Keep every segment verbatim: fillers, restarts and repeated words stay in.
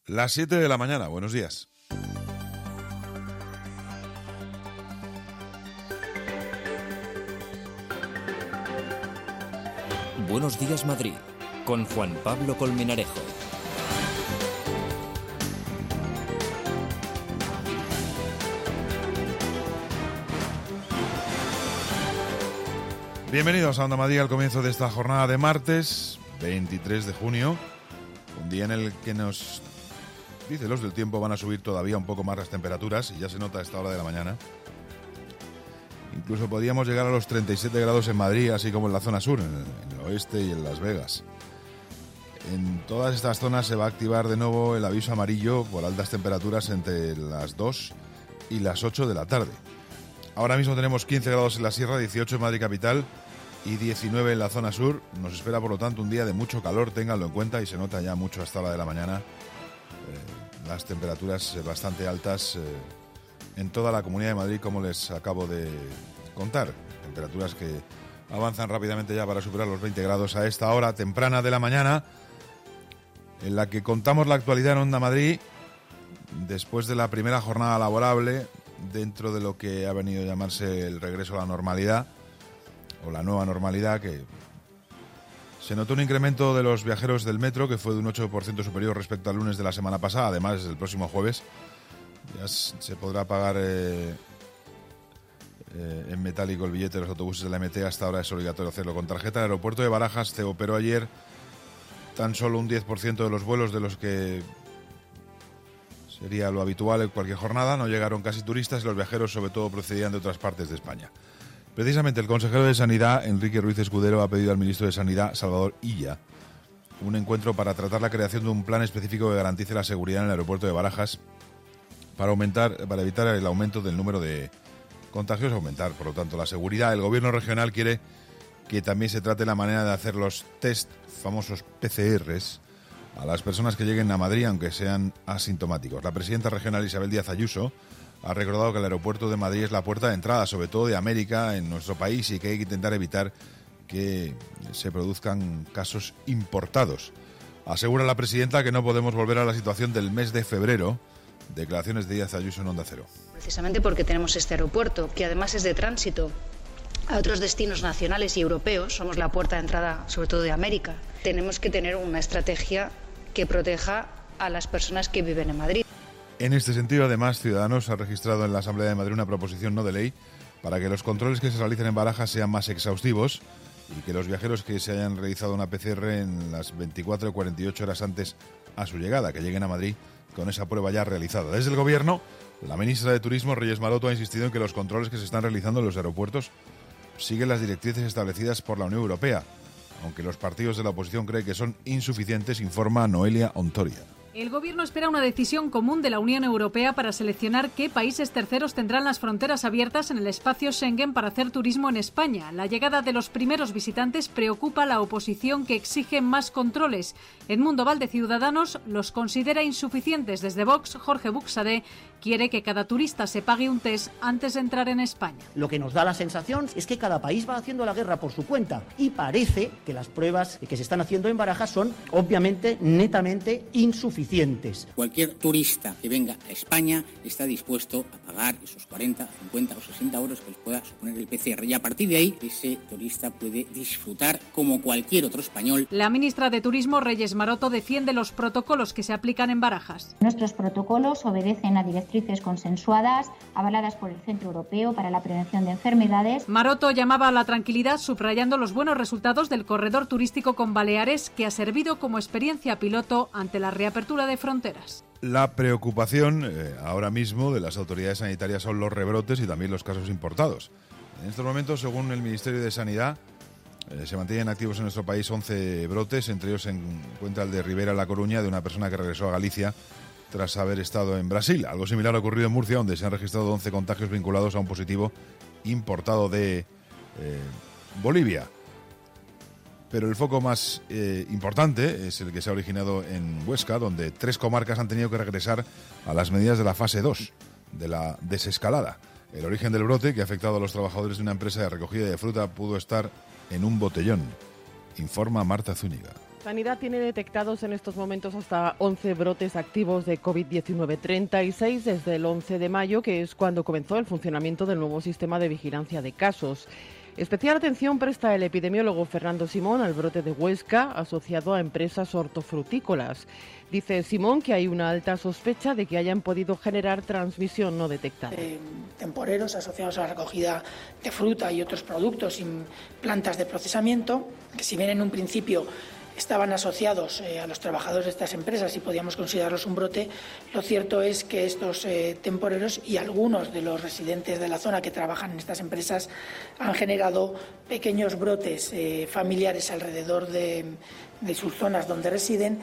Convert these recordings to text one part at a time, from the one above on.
Las siete de la mañana, buenos días. Buenos días, Madrid, con Juan Pablo Colmenarejo. Bienvenidos a Onda Madrid al comienzo de esta jornada de martes, veintitrés de junio, un día en el que nos dice los del tiempo van a subir todavía un poco más las temperaturas y ya se nota a esta hora de la mañana. Incluso podríamos llegar a los treinta y siete grados en Madrid, así como en la zona sur, en el, en el oeste y en Las Vegas. En todas estas zonas se va a activar de nuevo el aviso amarillo por altas temperaturas entre las dos y las ocho de la tarde. Ahora mismo tenemos quince grados en la sierra, dieciocho en Madrid capital y diecinueve en la zona sur. Nos espera, por lo tanto, un día de mucho calor, ténganlo en cuenta, y se nota ya mucho a esta hora de la mañana. Eh, las temperaturas bastante altas eh, en toda la Comunidad de Madrid, como les acabo de contar. Temperaturas que avanzan rápidamente ya para superar los veinte grados a esta hora temprana de la mañana, en la que contamos la actualidad en Onda Madrid, después de la primera jornada laborable, dentro de lo que ha venido a llamarse el regreso a la normalidad, o la nueva normalidad, que se notó un incremento de los viajeros del metro, que fue de un ocho por ciento superior respecto al lunes de la semana pasada. Además, desde el próximo jueves ya se podrá pagar eh, eh, en metálico el billete de los autobuses de la M T. Hasta ahora es obligatorio hacerlo con tarjeta. El aeropuerto de Barajas se operó ayer tan solo un diez por ciento de los vuelos de los que sería lo habitual en cualquier jornada. No llegaron casi turistas y los viajeros sobre todo procedían de otras partes de España. Precisamente el consejero de Sanidad, Enrique Ruiz Escudero, ha pedido al ministro de Sanidad, Salvador Illa, un encuentro para tratar la creación de un plan específico que garantice la seguridad en el aeropuerto de Barajas para aumentar, para evitar el aumento del número de contagios, aumentar, por lo tanto, la seguridad. El gobierno regional quiere que también se trate la manera de hacer los test, famosos P C Rs, a las personas que lleguen a Madrid, aunque sean asintomáticos. La presidenta regional Isabel Díaz Ayuso ha recordado que el aeropuerto de Madrid es la puerta de entrada, sobre todo de América, en nuestro país, y que hay que intentar evitar que se produzcan casos importados. Asegura la presidenta que no podemos volver a la situación del mes de febrero. Declaraciones de Díaz Ayuso en Onda Cero. Precisamente porque tenemos este aeropuerto, que además es de tránsito a otros destinos nacionales y europeos, somos la puerta de entrada sobre todo de América. Tenemos que tener una estrategia que proteja a las personas que viven en Madrid. En este sentido, además, Ciudadanos ha registrado en la Asamblea de Madrid una proposición no de ley para que los controles que se realicen en Barajas sean más exhaustivos y que los viajeros que se hayan realizado una P C R en las veinticuatro o cuarenta y ocho horas antes a su llegada, que lleguen a Madrid con esa prueba ya realizada. Desde el Gobierno, la ministra de Turismo, Reyes Maroto, ha insistido en que los controles que se están realizando en los aeropuertos siguen las directrices establecidas por la Unión Europea, aunque los partidos de la oposición creen que son insuficientes, informa Noelia Ontoria. El Gobierno espera una decisión común de la Unión Europea para seleccionar qué países terceros tendrán las fronteras abiertas en el espacio Schengen para hacer turismo en España. La llegada de los primeros visitantes preocupa a la oposición, que exige más controles. Edmundo Val, de Ciudadanos, los considera insuficientes. Desde Vox, Jorge Buxadé quiere que cada turista se pague un test antes de entrar en España. Lo que nos da la sensación es que cada país va haciendo la guerra por su cuenta, y parece que las pruebas que se están haciendo en Barajas son obviamente netamente insuficientes. Cualquier turista que venga a España está dispuesto a pagar esos cuarenta, cincuenta o sesenta euros que les pueda suponer el P C R, y a partir de ahí ese turista puede disfrutar como cualquier otro español. La ministra de Turismo, Reyes Maroto, defiende los protocolos que se aplican en Barajas. Nuestros protocolos obedecen a directrices consensuadas, avaladas por el Centro Europeo para la Prevención de Enfermedades. Maroto llamaba a la tranquilidad, subrayando los buenos resultados del corredor turístico con Baleares, que ha servido como experiencia piloto ante la reapertura de fronteras. La preocupación eh, ahora mismo de las autoridades sanitarias son los rebrotes y también los casos importados. En estos momentos, según el Ministerio de Sanidad, eh, se mantienen activos en nuestro país once brotes. Entre ellos se encuentra el de Ribera, La Coruña, de una persona que regresó a Galicia tras haber estado en Brasil. Algo similar ha ocurrido en Murcia, donde se han registrado once contagios vinculados a un positivo importado de eh, Bolivia. Pero el foco más eh, importante es el que se ha originado en Huesca, donde tres comarcas han tenido que regresar a las medidas de la fase dos, de la desescalada. El origen del brote, que ha afectado a los trabajadores de una empresa de recogida de fruta, pudo estar en un botellón, informa Marta Zúñiga. Sanidad tiene detectados en estos momentos hasta once brotes activos de COVID diecinueve, treinta y seis desde el once de mayo, que es cuando comenzó el funcionamiento del nuevo sistema de vigilancia de casos. Especial atención presta el epidemiólogo Fernando Simón al brote de Huesca asociado a empresas hortofrutícolas. Dice Simón que hay una alta sospecha de que hayan podido generar transmisión no detectada. Eh, temporeros asociados a la recogida de fruta y otros productos y plantas de procesamiento, que si bien en un principio estaban asociados eh, a los trabajadores de estas empresas y podíamos considerarlos un brote, lo cierto es que estos eh, temporeros y algunos de los residentes de la zona que trabajan en estas empresas han generado pequeños brotes eh, familiares alrededor de, de sus zonas donde residen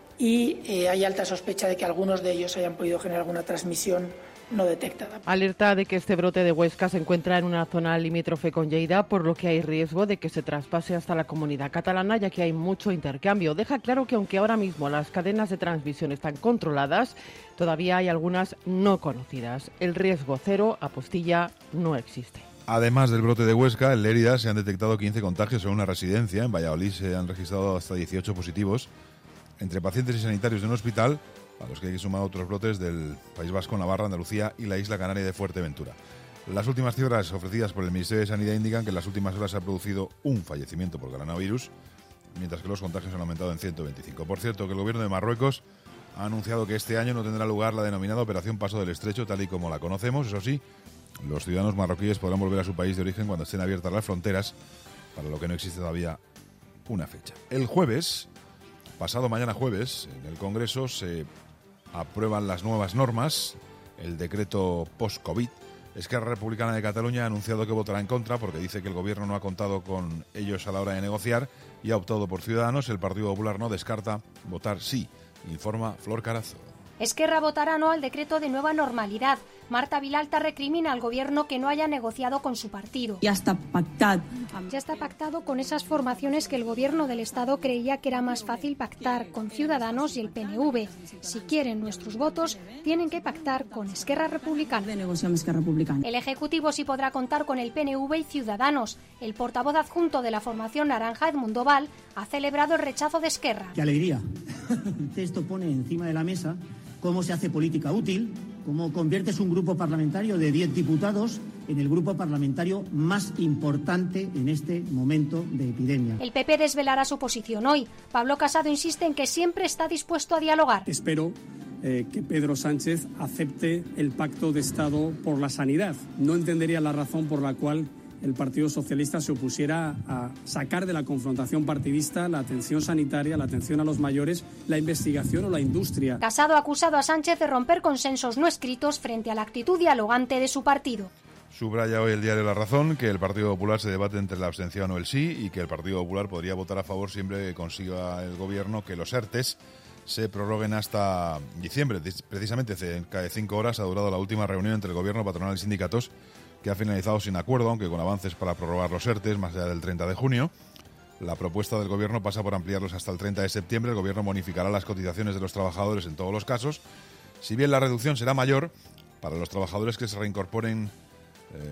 y eh, hay alta sospecha de que algunos de ellos hayan podido generar alguna transmisión no detectada. Alerta de que este brote de Huesca se encuentra en una zona limítrofe con Lleida, por lo que hay riesgo de que se traspase hasta la comunidad catalana, ya que hay mucho intercambio. Deja claro que aunque ahora mismo las cadenas de transmisión están controladas, todavía hay algunas no conocidas. El riesgo cero, apostilla, no existe. Además del brote de Huesca, en Lérida se han detectado quince contagios en una residencia. En Valladolid se han registrado hasta dieciocho positivos entre pacientes y sanitarios de un hospital, a los que hay que sumar otros brotes del País Vasco, Navarra, Andalucía y la isla canaria de Fuerteventura. Las últimas cifras ofrecidas por el Ministerio de Sanidad indican que en las últimas horas se ha producido un fallecimiento por coronavirus, mientras que los contagios han aumentado en ciento veinticinco. Por cierto, que el gobierno de Marruecos ha anunciado que este año no tendrá lugar la denominada Operación Paso del Estrecho, tal y como la conocemos. Eso sí, los ciudadanos marroquíes podrán volver a su país de origen cuando estén abiertas las fronteras, para lo que no existe todavía una fecha. El jueves, pasado mañana jueves, en el Congreso se aprueban las nuevas normas, el decreto post-COVID. Esquerra Republicana de Cataluña ha anunciado que votará en contra porque dice que el gobierno no ha contado con ellos a la hora de negociar y ha optado por Ciudadanos. El Partido Popular no descarta votar sí, informa Flor Carazo. Esquerra votará no al decreto de nueva normalidad. Marta Vilalta recrimina al gobierno que no haya negociado con su partido. Ya está pactado. Ya está pactado con esas formaciones que el gobierno del Estado creía que era más fácil pactar, con Ciudadanos y el P N V. Si quieren nuestros votos, tienen que pactar con Esquerra Republicana. De negociar Esquerra Republicana. El Ejecutivo sí podrá contar con el P N V y Ciudadanos. El portavoz adjunto de la formación naranja, Edmundo Val, ha celebrado el rechazo de Esquerra. ¡Qué alegría! El texto pone encima de la mesa cómo se hace política útil, cómo conviertes un grupo parlamentario de diez diputados en el grupo parlamentario más importante en este momento de epidemia. El P P desvelará su posición hoy. Pablo Casado insiste en que siempre está dispuesto a dialogar. Espero eh, que Pedro Sánchez acepte el pacto de Estado por la sanidad. No entendería la razón por la cual el Partido Socialista se opusiera a sacar de la confrontación partidista la atención sanitaria, la atención a los mayores, la investigación o la industria. Casado ha acusado a Sánchez de romper consensos no escritos frente a la actitud dialogante de su partido. Subraya hoy el diario La Razón que el Partido Popular se debate entre la abstención o el sí y que el Partido Popular podría votar a favor siempre que consiga el Gobierno que los ERTES se prorroguen hasta diciembre. Precisamente cerca de cinco horas ha durado la última reunión entre el Gobierno, patronal y sindicatos, que ha finalizado sin acuerdo, aunque con avances para prorrogar los ERTES más allá del treinta de junio. La propuesta del Gobierno pasa por ampliarlos hasta el treinta de septiembre. El Gobierno bonificará las cotizaciones de los trabajadores en todos los casos. Si bien la reducción será mayor para los trabajadores que se reincorporen eh,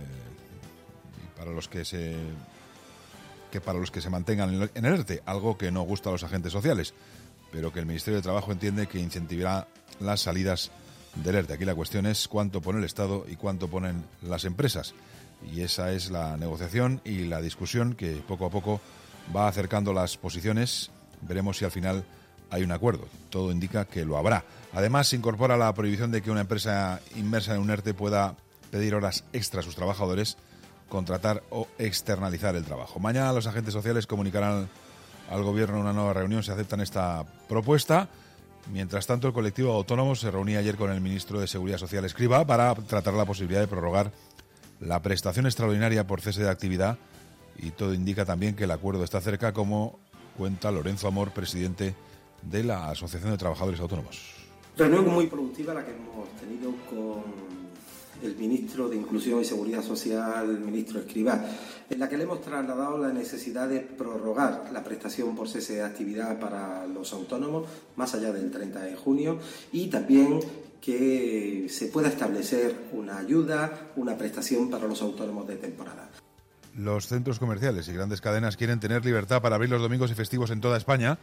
y para los que se que para los que se mantengan en el ERTE, algo que no gusta a los agentes sociales, pero que el Ministerio de Trabajo entiende que incentivará las salidas del ERTE. Aquí la cuestión es cuánto pone el Estado y cuánto ponen las empresas. Y esa es la negociación y la discusión que poco a poco va acercando las posiciones. Veremos si al final hay un acuerdo. Todo indica que lo habrá. Además, se incorpora la prohibición de que una empresa inmersa en un ERTE pueda pedir horas extra a sus trabajadores, contratar o externalizar el trabajo. Mañana los agentes sociales comunicarán al Gobierno una nueva reunión si aceptan esta propuesta. Mientras tanto, el colectivo autónomo se reunía ayer con el ministro de Seguridad Social, Escrivá, para tratar la posibilidad de prorrogar la prestación extraordinaria por cese de actividad, y todo indica también que el acuerdo está cerca, como cuenta Lorenzo Amor, presidente de la Asociación de Trabajadores Autónomos. Reunión muy productiva la que hemos tenido con el ministro de Inclusión y Seguridad Social, el ministro Escrivá, en la que le hemos trasladado la necesidad de prorrogar la prestación por cese de actividad para los autónomos más allá del treinta de junio y también que se pueda establecer una ayuda, una prestación para los autónomos de temporada. Los centros comerciales y grandes cadenas quieren tener libertad para abrir los domingos y festivos en toda España,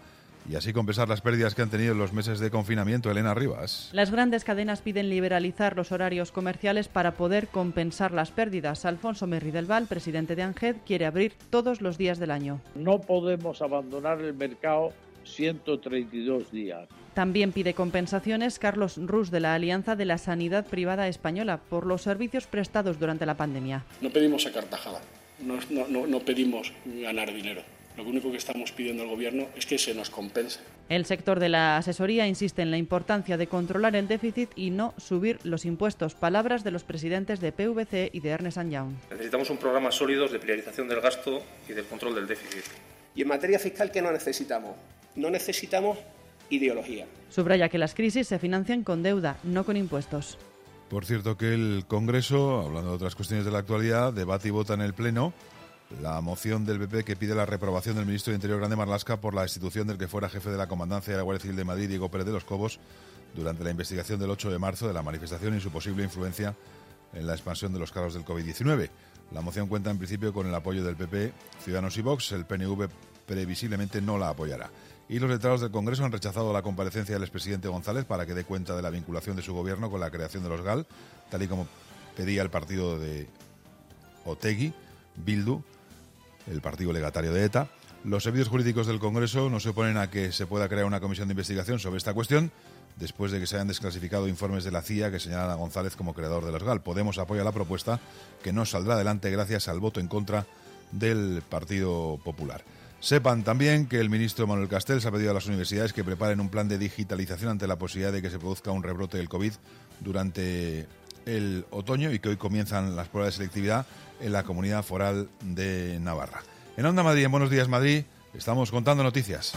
y así compensar las pérdidas que han tenido en los meses de confinamiento. Elena Rivas. Las grandes cadenas piden liberalizar los horarios comerciales para poder compensar las pérdidas. Alfonso Merri del Val, presidente de ANGED, quiere abrir todos los días del año. No podemos abandonar el mercado ciento treinta y dos días. También pide compensaciones Carlos Rus, de la Alianza de la Sanidad Privada Española, por los servicios prestados durante la pandemia. No pedimos sacar tajada, no, no, no, no pedimos ganar dinero. Lo único que estamos pidiendo al Gobierno es que se nos compense. El sector de la asesoría insiste en la importancia de controlar el déficit y no subir los impuestos. Palabras de los presidentes de P V C y de Ernst and Young. Necesitamos un programa sólido de priorización del gasto y del control del déficit. Y en materia fiscal, ¿qué no necesitamos? No necesitamos ideología. Subraya que las crisis se financian con deuda, no con impuestos. Por cierto que el Congreso, hablando de otras cuestiones de la actualidad, debate y vota en el Pleno la moción del P P que pide la reprobación del ministro de Interior Grande Marlaska por la destitución del que fuera jefe de la Comandancia de la Guardia Civil de Madrid, Diego Pérez de los Cobos, durante la investigación del ocho de marzo de la manifestación y su posible influencia en la expansión de los casos del COVID diecinueve. La moción cuenta en principio con el apoyo del P P, Ciudadanos y Vox. El P N V previsiblemente no la apoyará. Y los letrados del Congreso han rechazado la comparecencia del expresidente González para que dé cuenta de la vinculación de su gobierno con la creación de los G A L, tal y como pedía el partido de Otegi, Bildu, el partido legatario de ETA. Los servicios jurídicos del Congreso no se oponen a que se pueda crear una comisión de investigación sobre esta cuestión, después de que se hayan desclasificado informes de la C I A que señalan a González como creador de los G A L. Podemos apoya la propuesta, que no saldrá adelante gracias al voto en contra del Partido Popular. Sepan también que el ministro Manuel Castells ha pedido a las universidades que preparen un plan de digitalización ante la posibilidad de que se produzca un rebrote del COVID durante el otoño y que hoy comienzan las pruebas de selectividad en la Comunidad Foral de Navarra. En Onda Madrid, en Buenos Días Madrid, estamos contando noticias.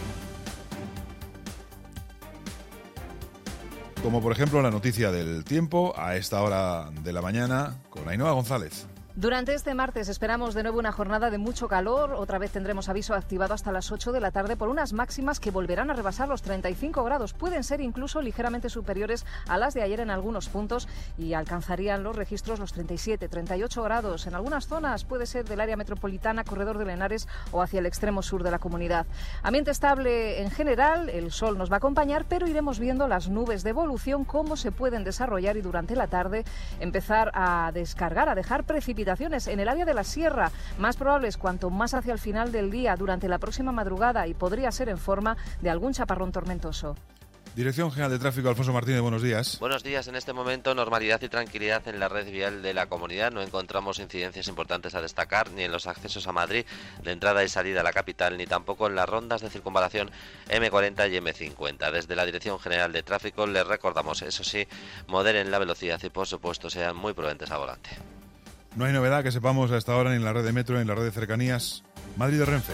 Como por ejemplo la noticia del tiempo a esta hora de la mañana con Ainhoa González. Durante este martes esperamos de nuevo una jornada de mucho calor. Otra vez tendremos aviso activado hasta las ocho de la tarde por unas máximas que volverán a rebasar los treinta y cinco grados. Pueden ser incluso ligeramente superiores a las de ayer en algunos puntos y alcanzarían los registros los treinta y siete, treinta y ocho grados. En algunas zonas puede ser del área metropolitana, corredor de Henares o hacia el extremo sur de la comunidad. Ambiente estable en general, el sol nos va a acompañar, pero iremos viendo las nubes de evolución, cómo se pueden desarrollar y durante la tarde empezar a descargar, a dejar precipitaciones en el área de la sierra, más probables cuanto más hacia el final del día, durante la próxima madrugada, y podría ser en forma de algún chaparrón tormentoso. Dirección General de Tráfico, Alfonso Martínez, buenos días. Buenos días. En este momento, normalidad y tranquilidad en la red vial de la comunidad. No encontramos incidencias importantes a destacar, ni en los accesos a Madrid, de entrada y salida a la capital, ni tampoco en las rondas de circunvalación eme cuarenta y eme cincuenta. Desde la Dirección General de Tráfico les recordamos, eso sí, moderen la velocidad y, por supuesto, sean muy prudentes al volante. No hay novedad que sepamos a esta hora ni en la red de metro ni en la red de cercanías Madrid de Renfe.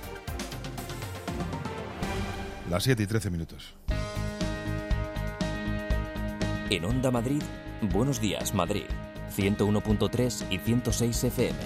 Las siete y trece minutos. En Onda Madrid, Buenos Días Madrid, ciento uno punto tres y ciento seis efe eme.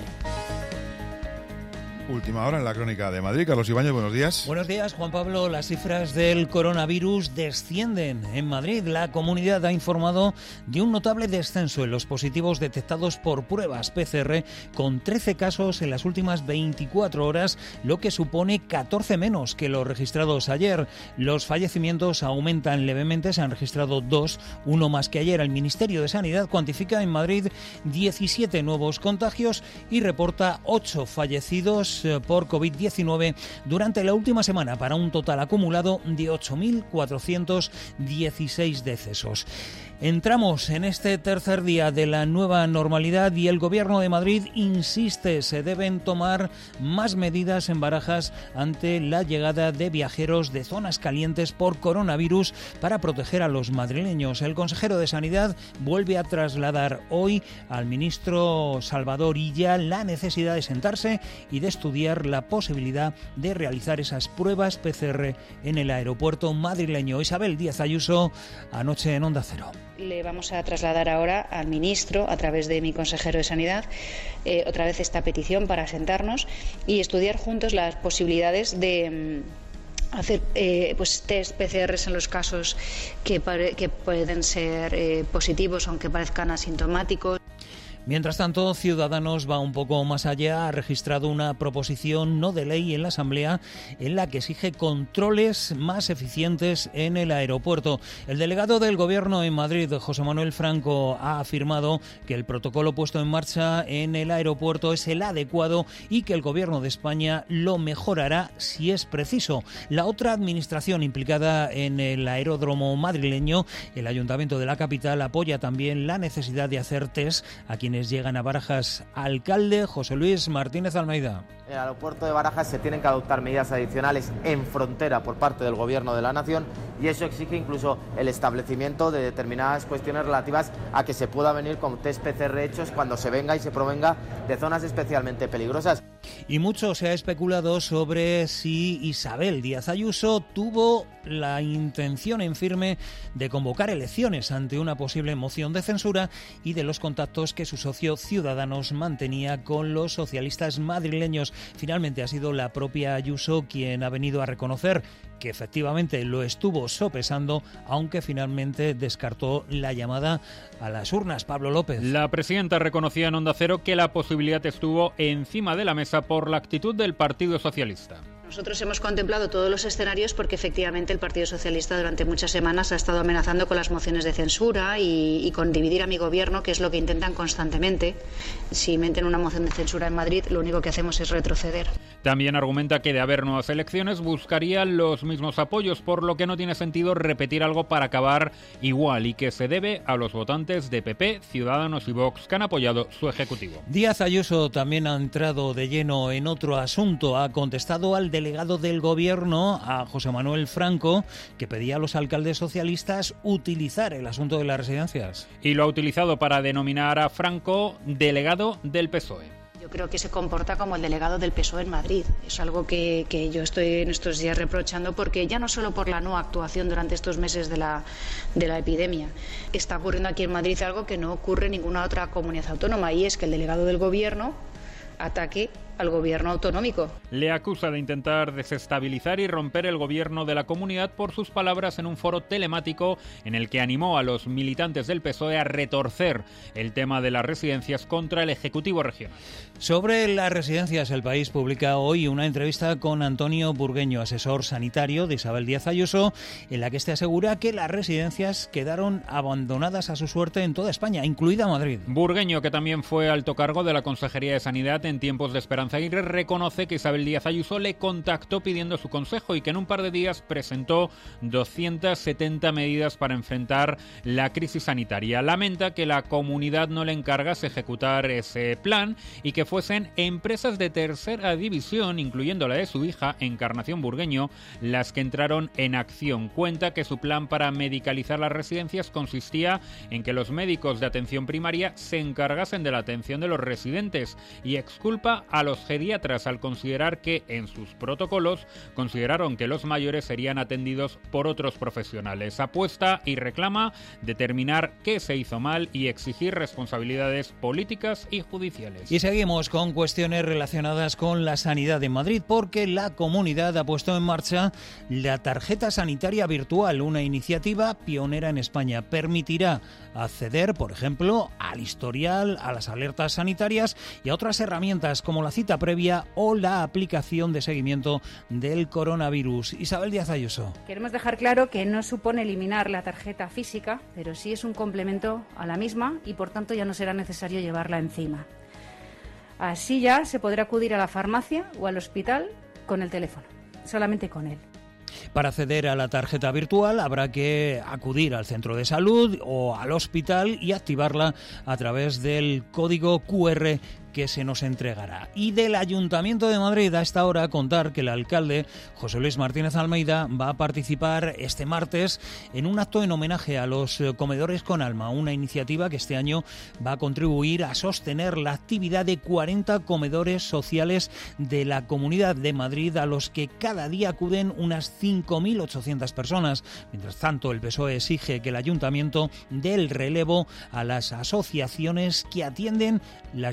Última hora en la crónica de Madrid. Carlos Ibáñez, buenos días. Buenos días, Juan Pablo. Las cifras del coronavirus descienden en Madrid. La comunidad ha informado de un notable descenso en los positivos detectados por pruebas pe ce erre, con trece casos en las últimas veinticuatro horas, lo que supone catorce menos que los registrados ayer. Los fallecimientos aumentan levemente, se han registrado dos, uno más que ayer. El Ministerio de Sanidad cuantifica en Madrid diecisiete nuevos contagios y reporta ocho fallecidos por COVID diecinueve durante la última semana, para un total acumulado de ocho mil cuatrocientos dieciséis decesos. Entramos en este tercer día de la nueva normalidad y el Gobierno de Madrid insiste, se deben tomar más medidas en Barajas ante la llegada de viajeros de zonas calientes por coronavirus para proteger a los madrileños. El consejero de Sanidad vuelve a trasladar hoy al ministro Salvador Illa la necesidad de sentarse y de estudiar la posibilidad de realizar esas pruebas pe ce erre en el aeropuerto madrileño. Isabel Díaz Ayuso, anoche en Onda Cero. Le vamos a trasladar ahora al ministro, a través de mi consejero de Sanidad, eh, otra vez esta petición para sentarnos y estudiar juntos las posibilidades de mm, hacer eh, pues test pe ce erres en los casos que, pare- que pueden ser eh, positivos, aunque parezcan asintomáticos. Mientras tanto, Ciudadanos va un poco más allá, ha registrado una proposición no de ley en la Asamblea en la que exige controles más eficientes en el aeropuerto. El delegado del Gobierno en Madrid, José Manuel Franco, ha afirmado que el protocolo puesto en marcha en el aeropuerto es el adecuado y que el Gobierno de España lo mejorará si es preciso. La otra administración implicada en el aeródromo madrileño, el Ayuntamiento de la capital, apoya también la necesidad de hacer test a quienes llegan a Barajas. Alcalde José Luis Martínez Almeida. En el aeropuerto de Barajas se tienen que adoptar medidas adicionales en frontera por parte del Gobierno de la Nación y eso exige incluso el establecimiento de determinadas cuestiones relativas a que se pueda venir con test P C R hechos cuando se venga y se provenga de zonas especialmente peligrosas. Y mucho se ha especulado sobre si Isabel Díaz Ayuso tuvo la intención en firme de convocar elecciones ante una posible moción de censura y de los contactos que su socio Ciudadanos mantenía con los socialistas madrileños. Finalmente ha sido la propia Ayuso quien ha venido a reconocer que efectivamente lo estuvo sopesando, aunque finalmente descartó la llamada a las urnas. Pablo López. La presidenta reconocía en Onda Cero que la posibilidad estuvo encima de la mesa por la actitud del Partido Socialista. Nosotros hemos contemplado todos los escenarios porque efectivamente el Partido Socialista durante muchas semanas ha estado amenazando con las mociones de censura y, y con dividir a mi gobierno, que es lo que intentan constantemente. Si meten una moción de censura en Madrid, lo único que hacemos es retroceder. También argumenta que de haber nuevas elecciones buscaría los mismos apoyos, por lo que no tiene sentido repetir algo para acabar igual y que se debe a los votantes de P P, Ciudadanos y Vox que han apoyado su ejecutivo. Díaz Ayuso también ha entrado de lleno en otro asunto. Ha contestado al delegado del Gobierno, a José Manuel Franco, que pedía a los alcaldes socialistas utilizar el asunto de las residencias. Y lo ha utilizado para denominar a Franco delegado del P S O E. Yo creo que se comporta como el delegado del P S O E en Madrid. Es algo que, que yo estoy en estos días reprochando porque ya no solo por la no actuación durante estos meses de la, de la epidemia, está ocurriendo aquí en Madrid algo que no ocurre en ninguna otra comunidad autónoma y es que el delegado del Gobierno ataque al gobierno autonómico. Le acusa de intentar desestabilizar y romper el gobierno de la comunidad por sus palabras en un foro telemático en el que animó a los militantes del P S O E a retorcer el tema de las residencias contra el Ejecutivo regional. Sobre las residencias, El País publica hoy una entrevista con Antonio Burgueño, asesor sanitario de Isabel Díaz Ayuso, en la que este asegura que las residencias quedaron abandonadas a su suerte en toda España, incluida Madrid. Burgueño, que también fue alto cargo de la Consejería de Sanidad en tiempos de Esperanza Aguirre, reconoce que Isabel Díaz Ayuso le contactó pidiendo su consejo y que en un par de días presentó doscientas setenta medidas para enfrentar la crisis sanitaria. Lamenta que la comunidad no le encargase ejecutar ese plan y que fuesen empresas de tercera división, incluyendo la de su hija, Encarnación Burgueño, las que entraron en acción. Cuenta que su plan para medicalizar las residencias consistía en que los médicos de atención primaria se encargasen de la atención de los residentes y exculpa a los geriatras al considerar que en sus protocolos consideraron que los mayores serían atendidos por otros profesionales. Apuesta y reclama determinar qué se hizo mal y exigir responsabilidades políticas y judiciales. Y seguimos con cuestiones relacionadas con la sanidad de Madrid porque la comunidad ha puesto en marcha la tarjeta sanitaria virtual, una iniciativa pionera en España. Permitirá acceder, por ejemplo, al historial, a las alertas sanitarias y a otras herramientas como la cita previa o la aplicación de seguimiento del coronavirus. Isabel Díaz Ayuso. Queremos dejar claro que no supone eliminar la tarjeta física, pero sí es un complemento a la misma y por tanto ya no será necesario llevarla encima. Así ya se podrá acudir a la farmacia o al hospital con el teléfono, solamente con él. Para acceder a la tarjeta virtual habrá que acudir al centro de salud o al hospital y activarla a través del código cu erre que se nos entregará. Y del Ayuntamiento de Madrid a esta hora contar que el alcalde José Luis Martínez Almeida va a participar este martes en un acto en homenaje a los comedores con alma, una iniciativa que este año va a contribuir a sostener la actividad de cuarenta comedores sociales de la Comunidad de Madrid a los que cada día acuden unas cinco mil ochocientas personas. Mientras tanto, el P S O E exige que el Ayuntamiento dé el relevo a las asociaciones que atienden las llamadas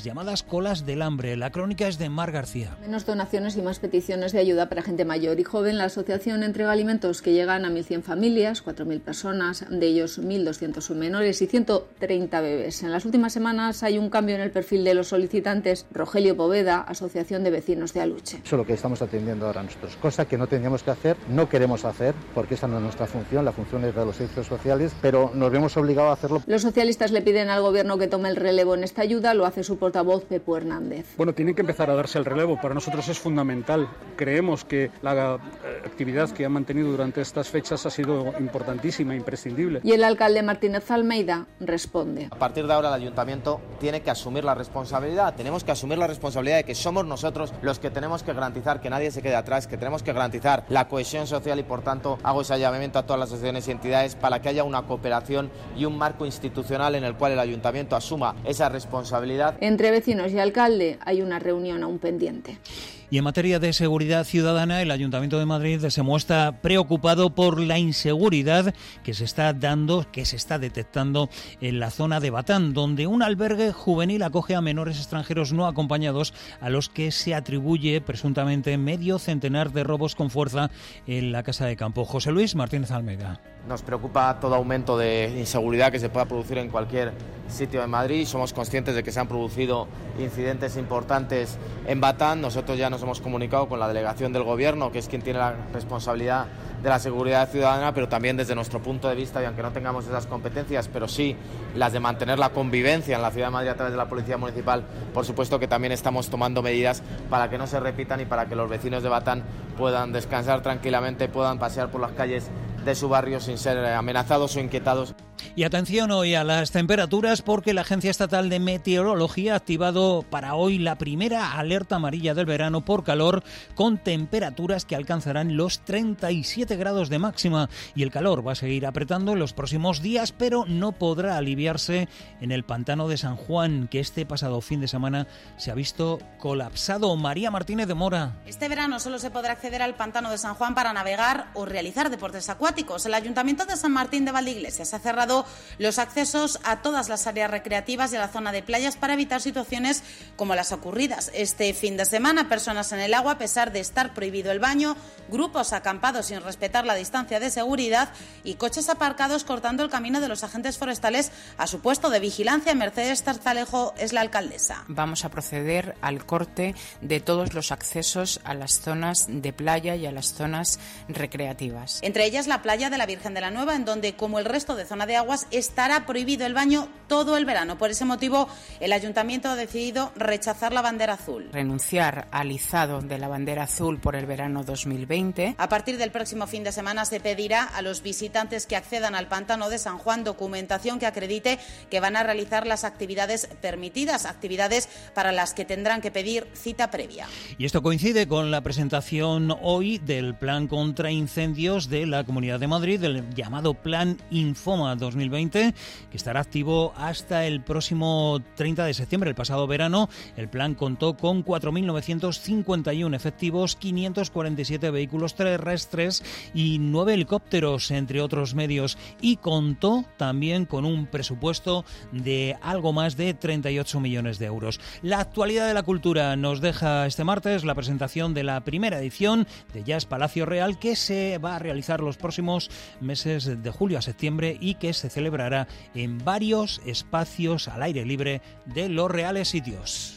colas del hambre. La crónica es de Mar García. Menos donaciones y más peticiones de ayuda para gente mayor y joven. La asociación entrega alimentos que llegan a mil cien familias, cuatro mil personas, de ellos mil doscientos son menores y ciento treinta bebés. En las últimas semanas hay un cambio en el perfil de los solicitantes. Rogelio Poveda, Asociación de Vecinos de Aluche. Eso es lo que estamos atendiendo ahora nosotros, cosa que no teníamos que hacer, no queremos hacer, porque esa no es nuestra función, la función es de los servicios sociales, pero nos vemos obligados a hacerlo. Los socialistas le piden al gobierno que tome el relevo en esta ayuda, lo hace su portavoz Pepo Hernández. Bueno, tienen que empezar a darse el relevo, para nosotros es fundamental. Creemos que la actividad que han mantenido durante estas fechas ha sido importantísima, imprescindible. Y el alcalde Martínez Almeida responde. A partir de ahora el ayuntamiento tiene que asumir la responsabilidad, tenemos que asumir la responsabilidad de que somos nosotros los que tenemos que garantizar que nadie se quede atrás, que tenemos que garantizar la cohesión social y por tanto hago ese llamamiento a todas las asociaciones y entidades para que haya una cooperación y un marco institucional en el cual el ayuntamiento asuma esa responsabilidad. Entre vecinos y alcalde hay una reunión aún pendiente. Y en materia de seguridad ciudadana, el Ayuntamiento de Madrid se muestra preocupado por la inseguridad que se está dando, que se está detectando en la zona de Batán, donde un albergue juvenil acoge a menores extranjeros no acompañados a los que se atribuye presuntamente medio centenar de robos con fuerza en la Casa de Campo. José Luis Martínez Almeida. Nos preocupa todo aumento de inseguridad que se pueda producir en cualquier sitio de Madrid. Somos conscientes de que se han producido incidentes importantes en Batán. Nosotros ya nos hemos comunicado con la delegación del Gobierno, que es quien tiene la responsabilidad de la seguridad ciudadana, pero también desde nuestro punto de vista, y aunque no tengamos esas competencias, pero sí las de mantener la convivencia en la ciudad de Madrid a través de la Policía Municipal, por supuesto que también estamos tomando medidas para que no se repitan y para que los vecinos de Batán puedan descansar tranquilamente, puedan pasear por las calles de su barrio sin ser amenazados o inquietados. Y atención hoy a las temperaturas, porque la Agencia Estatal de Meteorología ha activado para hoy la primera alerta amarilla del verano por calor, con temperaturas que alcanzarán los treinta y siete grados de máxima. Y el calor va a seguir apretando en los próximos días, pero no podrá aliviarse en el pantano de San Juan, que este pasado fin de semana se ha visto colapsado. María Martínez de Mora. Este verano solo se podrá acceder al pantano de San Juan para navegar o realizar deportes acuáticos. El Ayuntamiento de San Martín de Valdeiglesias ha cerrado los accesos a todas las áreas recreativas y a la zona de playas para evitar situaciones como las ocurridas este fin de semana. Personas en el agua a pesar de estar prohibido el baño, grupos acampados sin respetar la distancia de seguridad y coches aparcados cortando el camino de los agentes forestales a su puesto de vigilancia. Mercedes Tarzalejo es la alcaldesa. Vamos a proceder al corte de todos los accesos a las zonas de playa y a las zonas recreativas. Entre ellas la playa de la Virgen de la Nueva, en donde, como el resto de zona de aguas, estará prohibido el baño todo el verano. Por ese motivo, el Ayuntamiento ha decidido rechazar la bandera azul. Renunciar al izado de la bandera azul por el verano dos mil veinte. A partir del próximo fin de semana se pedirá a los visitantes que accedan al pantano de San Juan documentación que acredite que van a realizar las actividades permitidas, actividades para las que tendrán que pedir cita previa. Y esto coincide con la presentación hoy del Plan contra Incendios de la Comunidad de Madrid, del llamado Plan Infoma dos mil veinte, que estará activo hasta el próximo treinta de septiembre. El pasado verano el plan contó con cuatro mil novecientos cincuenta y uno efectivos, quinientos cuarenta y siete vehículos terrestres y nueve helicópteros, entre otros medios, y contó también con un presupuesto de algo más de treinta y ocho millones de euros. La actualidad de la cultura nos deja este martes la presentación de la primera edición de Jazz Palacio Real, que se va a realizar los próximos meses de julio a septiembre y que se celebrará en varios espacios al aire libre de los Reales Sitios.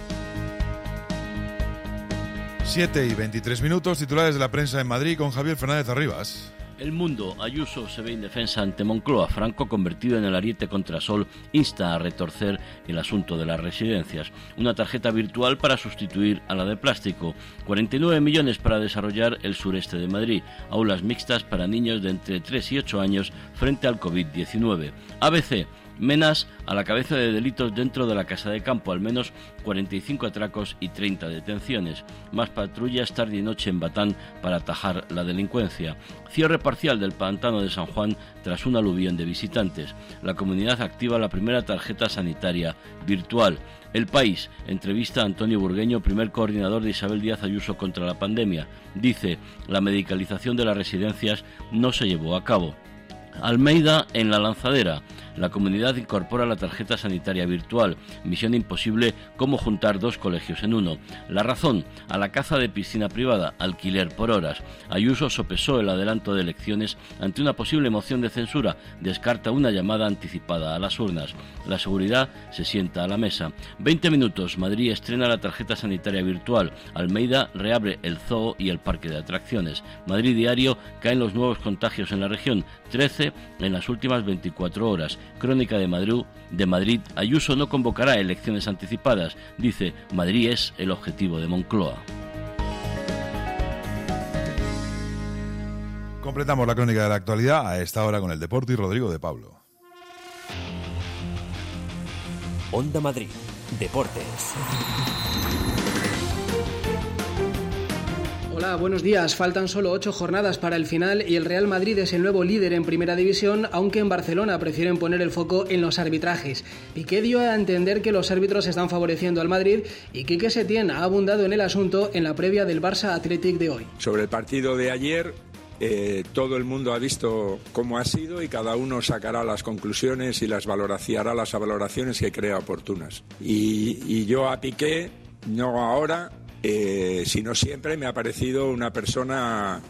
siete y veintitrés minutos, titulares de la prensa en Madrid con Javier Fernández Arribas. El Mundo. Ayuso se ve indefensa ante Moncloa. Franco, convertido en el ariete contra Sol, insta a retorcer el asunto de las residencias. Una tarjeta virtual para sustituir a la de plástico. cuarenta y nueve millones para desarrollar el sureste de Madrid. Aulas mixtas para niños de entre tres y ocho años frente al COVID diecinueve. A B C. Menas a la cabeza de delitos dentro de la Casa de Campo, al menos cuarenta y cinco atracos y treinta detenciones. Más patrullas tarde y noche en Batán para atajar la delincuencia. Cierre parcial del pantano de San Juan tras un aluvión de visitantes. La comunidad activa la primera tarjeta sanitaria virtual. El País. Entrevista a Antonio Burgueño, primer coordinador de Isabel Díaz Ayuso contra la pandemia. Dice, la medicalización de las residencias no se llevó a cabo. Almeida en la lanzadera. La comunidad incorpora la tarjeta sanitaria virtual. Misión imposible: cómo juntar dos colegios en uno. La razón: a la caza de piscina privada, alquiler por horas. Ayuso sopesó el adelanto de elecciones ante una posible moción de censura. Descarta una llamada anticipada a las urnas. La seguridad se sienta a la mesa. veinte minutos. Madrid estrena la tarjeta sanitaria virtual. Almeida reabre el zoo y el parque de atracciones. Madrid Diario: caen los nuevos contagios en la región, trece en las últimas veinticuatro horas. Crónica de Madrid, de Madrid: Ayuso no convocará elecciones anticipadas. Dice: Madrid es el objetivo de Moncloa. Completamos la crónica de la actualidad a esta hora con el deporte y Rodrigo de Pablo. Onda Madrid, Deportes. Hola, buenos días. Faltan solo ocho jornadas para el final y el Real Madrid es el nuevo líder en Primera División, aunque en Barcelona prefieren poner el foco en los arbitrajes. Piqué dio a entender que los árbitros están favoreciendo al Madrid y Quique Setién ha abundado en el asunto en la previa del Barça Athletic de hoy. Sobre el partido de ayer, eh, todo el mundo ha visto cómo ha sido y cada uno sacará las conclusiones y las valoraciones, hará las valoraciones que crea oportunas. Y, y yo a Piqué, no ahora, Eh, sino siempre me ha parecido una persona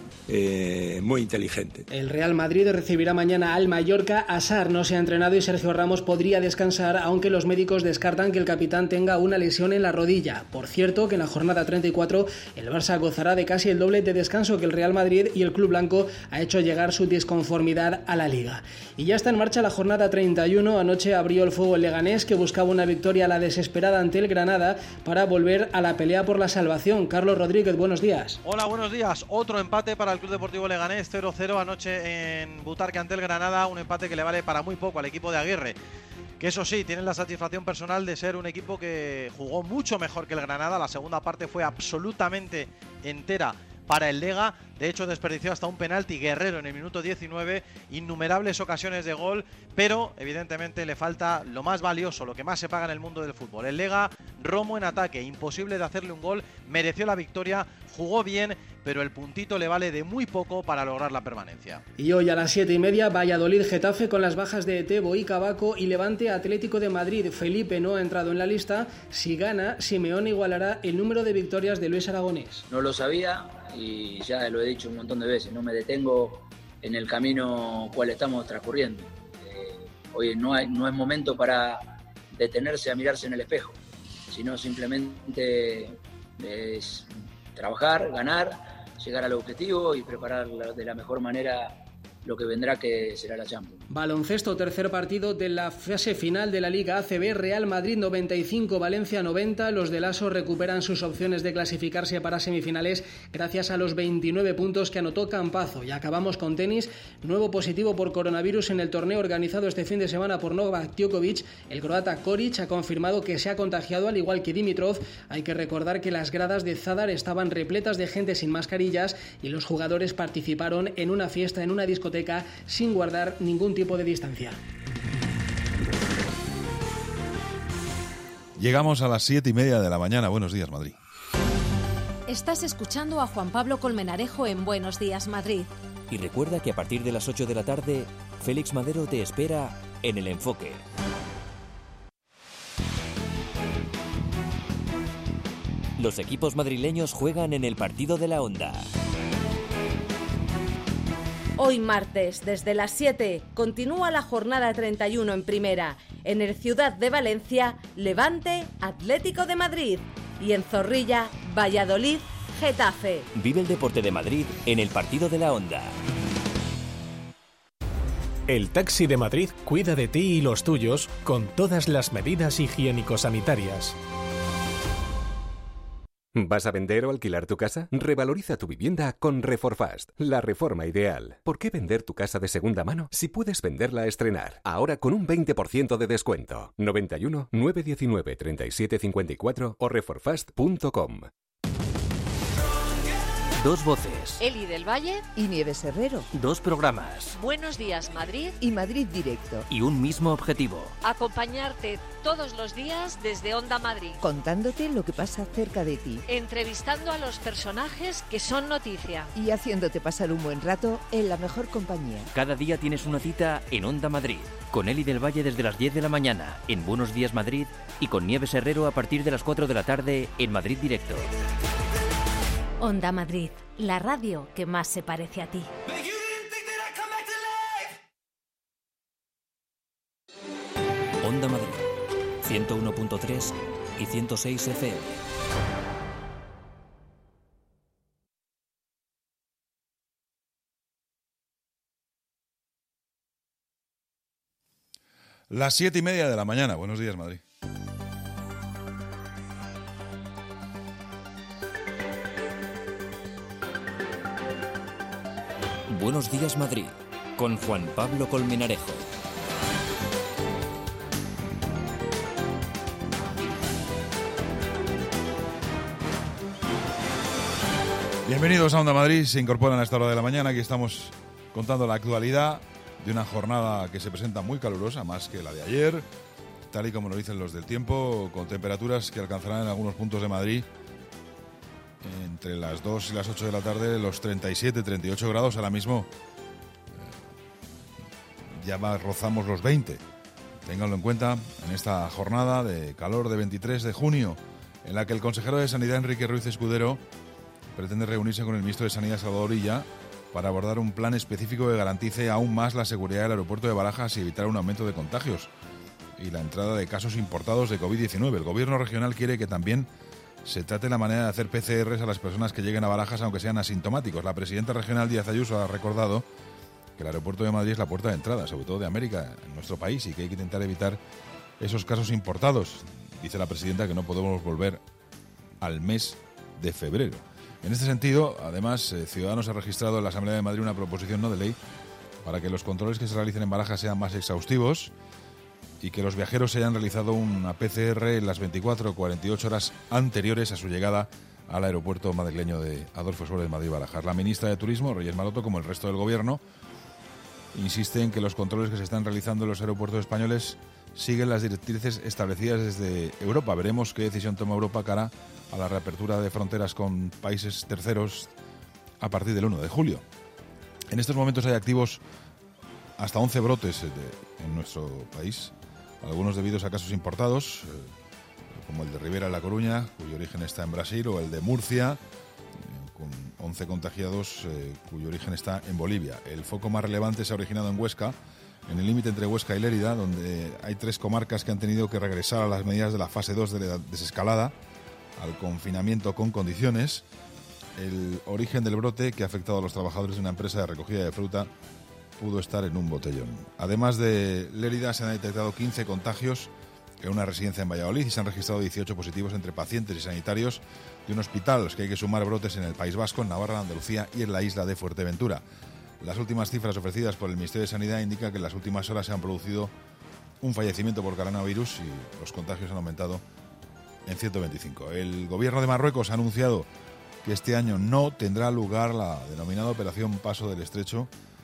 eh, muy inteligente. El Real Madrid recibirá mañana al Mallorca. Asar no se ha entrenado y Sergio Ramos podría descansar, aunque los médicos descartan que el capitán tenga una lesión en la rodilla. Por cierto, que en la jornada treinta y cuatro el Barça gozará de casi el doble de descanso que el Real Madrid y el club blanco ha hecho llegar su disconformidad a la Liga. Y ya está en marcha la jornada treinta y uno. Anoche abrió el fuego el Leganés, que buscaba una victoria a la desesperada ante el Granada para volver a la pelea por la salvación. Carlos Rodríguez, buenos días. Hola, buenos días. Otro empate para el Club Deportivo Leganés, cero cero anoche en Butarque ante el Granada, un empate que le vale para muy poco al equipo de Aguirre, que eso sí, tienen la satisfacción personal de ser un equipo que jugó mucho mejor que el Granada. La segunda parte fue absolutamente entera para el Lega. De hecho, desperdició hasta un penalti Guerrero en el minuto diecinueve, innumerables ocasiones de gol, pero evidentemente le falta lo más valioso, lo que más se paga en el mundo del fútbol. El Lega, Romo en ataque, imposible de hacerle un gol, mereció la victoria, jugó bien, pero el puntito le vale de muy poco para lograr la permanencia. Y hoy a las siete y media, Valladolid-Getafe con las bajas de Etebo y Cabaco, y Levante-Atlético de Madrid. Felipe no ha entrado en la lista. Si gana, Simeone igualará el número de victorias de Luis Aragonés. No lo sabía y ya lo he dicho un montón de veces, no me detengo en el camino cual estamos transcurriendo. Eh, hoy no, hay, no es momento para detenerse a mirarse en el espejo, sino simplemente es trabajar, ganar, llegar al objetivo y preparar de la mejor manera lo que vendrá, que será la Champions. Baloncesto, tercer partido de la fase final de la Liga A C B. Real Madrid noventa y cinco, Valencia noventa. Los de Lasso recuperan sus opciones de clasificarse para semifinales gracias a los veintinueve puntos que anotó Campazo. Y acabamos con tenis. Nuevo positivo por coronavirus en el torneo organizado este fin de semana por Novak Djokovic. El croata Koric ha confirmado que se ha contagiado, al igual que Dimitrov. Hay que recordar que las gradas de Zadar estaban repletas de gente sin mascarillas y los jugadores participaron en una fiesta en una discoteca sin guardar ningún tipo de distancia. Llegamos a las siete y media de la mañana. Buenos días, Madrid. Estás escuchando a Juan Pablo Colmenarejo en Buenos Días, Madrid. Y recuerda que a partir de las ocho de la tarde, Félix Madero te espera en El Enfoque. Los equipos madrileños juegan en el partido de la Onda. Hoy martes, desde las siete, continúa la jornada treinta y uno en Primera. En el Ciudad de Valencia, Levante, Atlético de Madrid. Y en Zorrilla, Valladolid, Getafe. Vive el deporte de Madrid en el partido de la Onda. El Taxi de Madrid cuida de ti y los tuyos con todas las medidas higiénico-sanitarias. ¿Vas a vender o alquilar tu casa? Revaloriza tu vivienda con Reforfast, la reforma ideal. ¿Por qué vender tu casa de segunda mano si puedes venderla a estrenar? Ahora con un veinte por ciento de descuento. noventa y uno, nueve diecinueve, treinta y siete cincuenta y cuatro o reforfast punto com. Dos voces. Eli del Valle y Nieves Herrero. Dos programas. Buenos días, Madrid. Y Madrid Directo. Y un mismo objetivo. Acompañarte todos los días desde Onda Madrid. Contándote lo que pasa cerca de ti. Entrevistando a los personajes que son noticia. Y haciéndote pasar un buen rato en la mejor compañía. Cada día tienes una cita en Onda Madrid. Con Eli del Valle desde las diez de la mañana en Buenos Días Madrid. Y con Nieves Herrero a partir de las cuatro de la tarde en Madrid Directo. Onda Madrid, la radio que más se parece a ti. Onda Madrid, ciento uno punto tres y ciento seis F M. Las siete y media de la mañana. Buenos días, Madrid. Buenos días, Madrid, con Juan Pablo Colmenarejo. Bienvenidos a Onda Madrid, se incorporan a esta hora de la mañana. Aquí estamos contando la actualidad de una jornada que se presenta muy calurosa, más que la de ayer, tal y como lo dicen los del tiempo, con temperaturas que alcanzarán en algunos puntos de Madrid entre las dos y las ocho de la tarde los treinta y siete, treinta y ocho grados. Ahora mismo eh, ya va, rozamos los veinte. Ténganlo en cuenta en esta jornada de calor de veintitrés de junio, en la que el consejero de Sanidad, Enrique Ruiz Escudero, pretende reunirse con el ministro de Sanidad, Salvador Illa, para abordar un plan específico que garantice aún más la seguridad del aeropuerto de Barajas y evitar un aumento de contagios y la entrada de casos importados de covid diecinueve. El gobierno regional quiere que también se trate la manera de hacer P C Rs a las personas que lleguen a Barajas, aunque sean asintomáticos. La presidenta regional, Díaz Ayuso, ha recordado que el aeropuerto de Madrid es la puerta de entrada, sobre todo de América, en nuestro país, y que hay que intentar evitar esos casos importados. Dice la presidenta que no podemos volver al mes de febrero. En este sentido, además, eh, Ciudadanos ha registrado en la Asamblea de Madrid una proposición no de ley para que los controles que se realicen en Barajas sean más exhaustivos y que los viajeros se hayan realizado una P C R en las veinticuatro o cuarenta y ocho horas anteriores a su llegada al aeropuerto madrileño de Adolfo Suárez Madrid-Barajas. La ministra de Turismo, Reyes Maroto, como el resto del Gobierno, insiste en que los controles que se están realizando en los aeropuertos españoles siguen las directrices establecidas desde Europa. Veremos qué decisión toma Europa cara a la reapertura de fronteras con países terceros a partir del uno de julio. En estos momentos hay activos hasta once brotes de, en nuestro país, algunos debidos a casos importados, eh, como el de Ribera en La Coruña, cuyo origen está en Brasil, o el de Murcia, eh, con once contagiados, eh, cuyo origen está en Bolivia. El foco más relevante se ha originado en Huesca, en el límite entre Huesca y Lérida, donde hay tres comarcas que han tenido que regresar a las medidas de la fase dos de la desescalada, al confinamiento con condiciones. El origen del brote, que ha afectado a los trabajadores de una empresa de recogida de fruta, pudo estar en un botellón. Además de Lérida, se han detectado quince contagios en una residencia en Valladolid y se han registrado dieciocho positivos entre pacientes y sanitarios de un hospital, los que hay que sumar brotes en el País Vasco, en Navarra, Andalucía y en la isla de Fuerteventura. Las últimas cifras ofrecidas por el Ministerio de Sanidad indican que en las últimas horas se han producido un fallecimiento por coronavirus y los contagios han aumentado en ciento veinticinco. El gobierno de Marruecos ha anunciado que este año no tendrá lugar la denominada Operación Paso del Estrecho.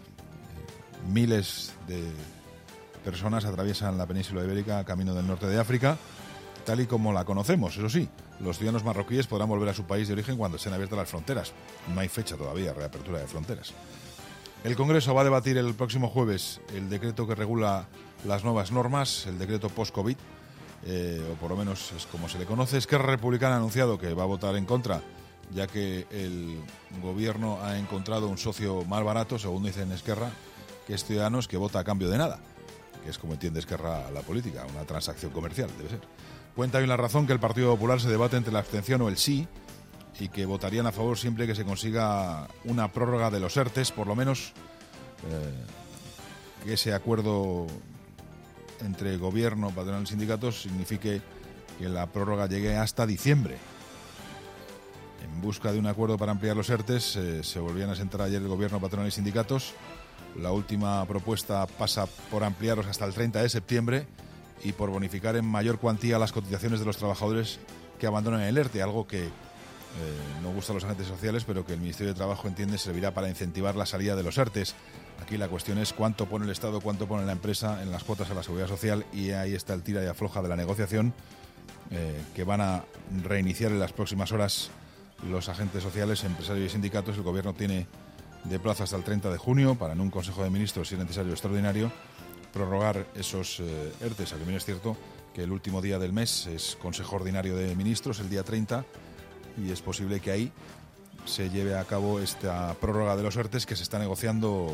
Miles de personas atraviesan la península ibérica camino del norte de África, tal y como la conocemos. Eso sí, los ciudadanos marroquíes podrán volver a su país de origen cuando estén abiertas las fronteras. No hay fecha todavía de reapertura de fronteras. El Congreso va a debatir el próximo jueves el decreto que regula las nuevas normas, el decreto post-COVID, eh, o por lo menos es como se le conoce. Esquerra Republicana ha anunciado que va a votar en contra, ya que el gobierno ha encontrado un socio más barato, según dicen Esquerra, que es Ciudadanos, que vota a cambio de nada, que es como entiende Esquerra la política, una transacción comercial, debe ser. Cuenta hoy La Razón que el Partido Popular se debate entre la abstención o el sí, y que votarían a favor siempre que se consiga una prórroga de los ERTES, por lo menos eh, que ese acuerdo entre gobierno, patronal y sindicatos signifique que la prórroga llegue hasta diciembre. En busca de un acuerdo para ampliar los ERTES, eh, se volvían a sentar ayer el gobierno, patronal y sindicatos. La última propuesta pasa por ampliarlos hasta el treinta de septiembre y por bonificar en mayor cuantía las cotizaciones de los trabajadores que abandonan el ERTE, algo que eh, no gusta a los agentes sociales, pero que el Ministerio de Trabajo entiende servirá para incentivar la salida de los ERTES. Aquí la cuestión es cuánto pone el Estado, cuánto pone la empresa en las cuotas a la Seguridad Social, y ahí está el tira y afloja de la negociación eh, que van a reiniciar en las próximas horas los agentes sociales, empresarios y sindicatos. El Gobierno tiene de plazo hasta el treinta de junio para, en un Consejo de Ministros, si es necesario extraordinario, prorrogar esos eh, ERTES. A que bien es cierto que el último día del mes es Consejo Ordinario de Ministros, el día treinta, y es posible que ahí se lleve a cabo esta prórroga de los ERTES que se está negociando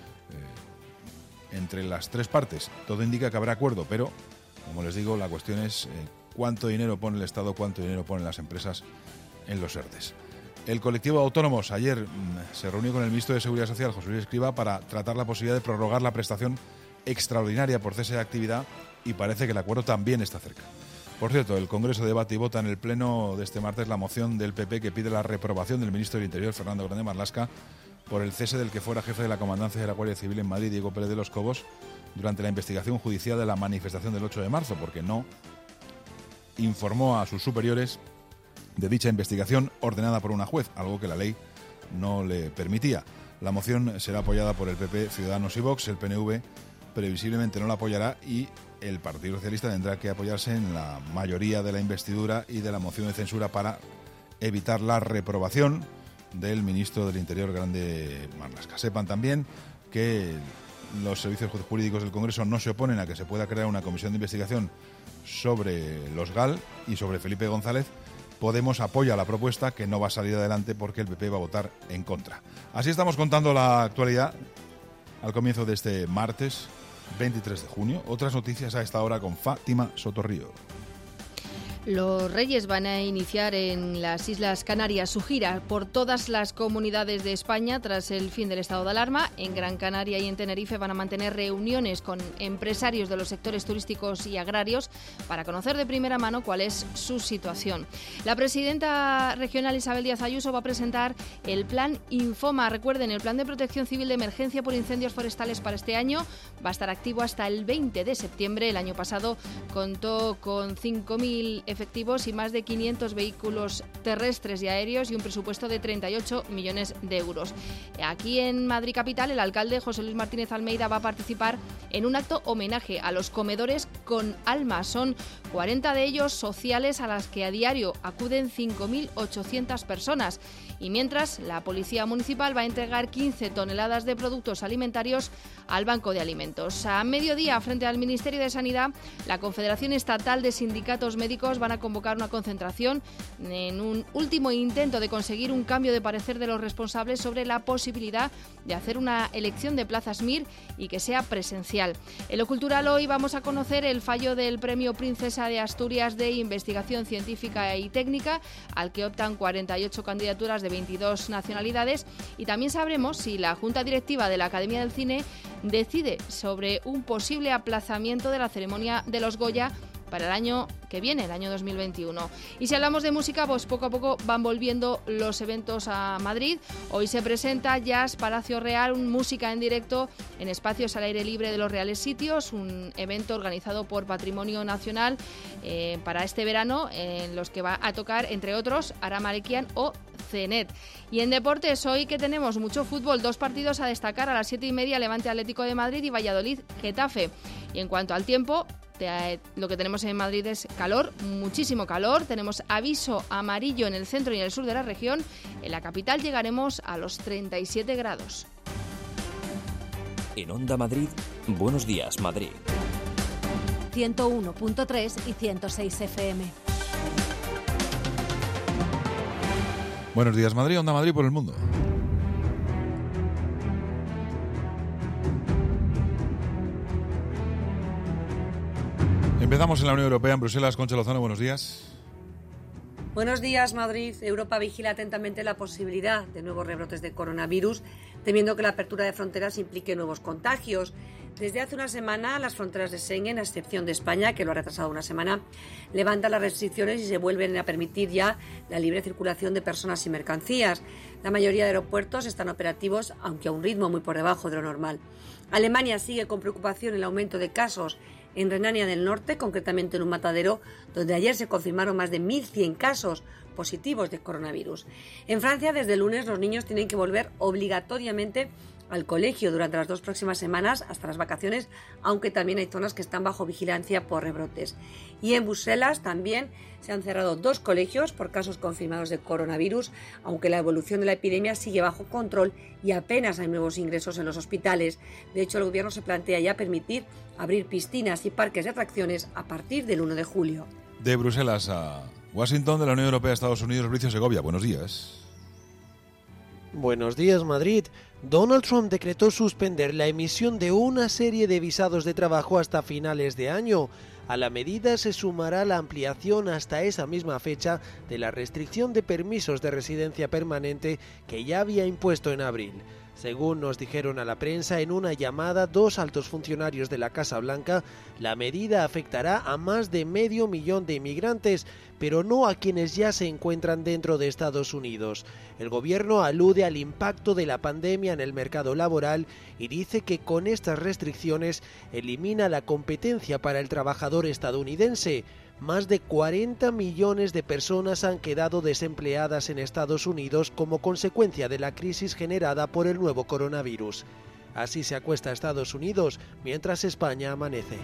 eh, entre las tres partes. Todo indica que habrá acuerdo, pero, como les digo, la cuestión es eh, cuánto dinero pone el Estado, cuánto dinero ponen las empresas en los ERTES. El colectivo de autónomos ayer mmm, se reunió con el ministro de Seguridad Social, José Luis Escrivá, para tratar la posibilidad de prorrogar la prestación extraordinaria por cese de actividad, y parece que el acuerdo también está cerca. Por cierto, el Congreso debate y vota en el pleno de este martes la moción del P P que pide la reprobación del ministro del Interior, Fernando Grande Marlaska, por el cese del que fuera jefe de la Comandancia de la Guardia Civil en Madrid, Diego Pérez de los Cobos, durante la investigación judicial de la manifestación del ocho de marzo, porque no informó a sus superiores de dicha investigación ordenada por una juez, algo que la ley no le permitía. La moción será apoyada por el P P, Ciudadanos y Vox. El P N V previsiblemente no la apoyará, y el Partido Socialista tendrá que apoyarse en la mayoría de la investidura y de la moción de censura para evitar la reprobación del ministro del Interior, Grande Marlaska. Sepan también que los servicios jurídicos del Congreso no se oponen a que se pueda crear una comisión de investigación sobre los G A L y sobre Felipe González. Podemos apoya la propuesta, que no va a salir adelante porque el P P va a votar en contra. Así estamos contando la actualidad al comienzo de este martes veintitrés de junio. Otras noticias a esta hora con Fátima Sotorrío. Los Reyes van a iniciar en las Islas Canarias su gira por todas las comunidades de España tras el fin del estado de alarma. En Gran Canaria y en Tenerife van a mantener reuniones con empresarios de los sectores turísticos y agrarios para conocer de primera mano cuál es su situación. La presidenta regional Isabel Díaz Ayuso va a presentar el plan Infoma. Recuerden, el plan de protección civil de emergencia por incendios forestales para este año va a estar activo hasta el veinte de septiembre. El año pasado contó con cinco mil efectivos y más de quinientos vehículos terrestres y aéreos y un presupuesto de treinta y ocho millones de euros. Aquí en Madrid capital, el alcalde José Luis Martínez Almeida va a participar en un acto homenaje a los comedores con alma. Son cuarenta de ellos sociales, a las que a diario acuden cinco mil ochocientas personas. Y mientras, la Policía Municipal va a entregar quince toneladas de productos alimentarios al Banco de Alimentos. A mediodía, frente al Ministerio de Sanidad, la Confederación Estatal de Sindicatos Médicos van a convocar una concentración en un último intento de conseguir un cambio de parecer de los responsables sobre la posibilidad de hacer una elección de plazas M I R y que sea presencial. En lo cultural, hoy vamos a conocer el fallo del Premio Princesa de Asturias de Investigación Científica y Técnica, al que optan cuarenta y ocho candidaturas de veintidós nacionalidades, y también sabremos si la Junta Directiva de la Academia del Cine decide sobre un posible aplazamiento de la ceremonia de los Goya para el año que viene, el año dos mil veintiuno. Y si hablamos de música, pues poco a poco van volviendo los eventos a Madrid. Hoy se presenta Jazz Palacio Real, un música en directo en espacios al aire libre de los Reales Sitios, un evento organizado por Patrimonio Nacional eh, para este verano, en los que va a tocar, entre otros, Aram Alekian o Zenet. Y en deportes, hoy que tenemos mucho fútbol, dos partidos a destacar: a las siete y media, Levante Atlético de Madrid y Valladolid Getafe. Y en cuanto al tiempo, lo que tenemos en Madrid es calor, muchísimo calor. Tenemos aviso amarillo en el centro y en el sur de la región. En la capital llegaremos a los treinta y siete grados. En Onda Madrid, Buenos Días Madrid. ciento uno punto tres y ciento seis F M. Buenos días Madrid, Onda Madrid por el mundo. Empezamos en la Unión Europea, en Bruselas. Concha Lozano, buenos días. Buenos días, Madrid. Europa vigila atentamente la posibilidad de nuevos rebrotes de coronavirus, temiendo que la apertura de fronteras implique nuevos contagios. Desde hace una semana, las fronteras de Schengen, a excepción de España, que lo ha retrasado una semana, levantan las restricciones y se vuelven a permitir ya la libre circulación de personas y mercancías. La mayoría de aeropuertos están operativos, aunque a un ritmo muy por debajo de lo normal. Alemania sigue con preocupación el aumento de casos en Renania del Norte, concretamente en un matadero donde ayer se confirmaron más de mil cien casos, positivos de coronavirus. En Francia, desde el lunes, los niños tienen que volver obligatoriamente al colegio durante las dos próximas semanas hasta las vacaciones, aunque también hay zonas que están bajo vigilancia por rebrotes. Y en Bruselas también se han cerrado dos colegios por casos confirmados de coronavirus, aunque la evolución de la epidemia sigue bajo control y apenas hay nuevos ingresos en los hospitales. De hecho, el gobierno se plantea ya permitir abrir piscinas y parques de atracciones a partir del uno de julio. De Bruselas a Washington, de la Unión Europea a Estados Unidos, Bricio Segovia, buenos días. Buenos días, Madrid. Donald Trump decretó suspender la emisión de una serie de visados de trabajo hasta finales de año. A la medida se sumará la ampliación hasta esa misma fecha de la restricción de permisos de residencia permanente que ya había impuesto en abril. Según nos dijeron a la prensa en una llamada dos altos funcionarios de la Casa Blanca, la medida afectará a más de medio millón de inmigrantes, pero no a quienes ya se encuentran dentro de Estados Unidos. El gobierno alude al impacto de la pandemia en el mercado laboral y dice que con estas restricciones elimina la competencia para el trabajador estadounidense. Más de cuarenta millones de personas han quedado desempleadas en Estados Unidos como consecuencia de la crisis generada por el nuevo coronavirus. Así se acuesta Estados Unidos mientras España amanece.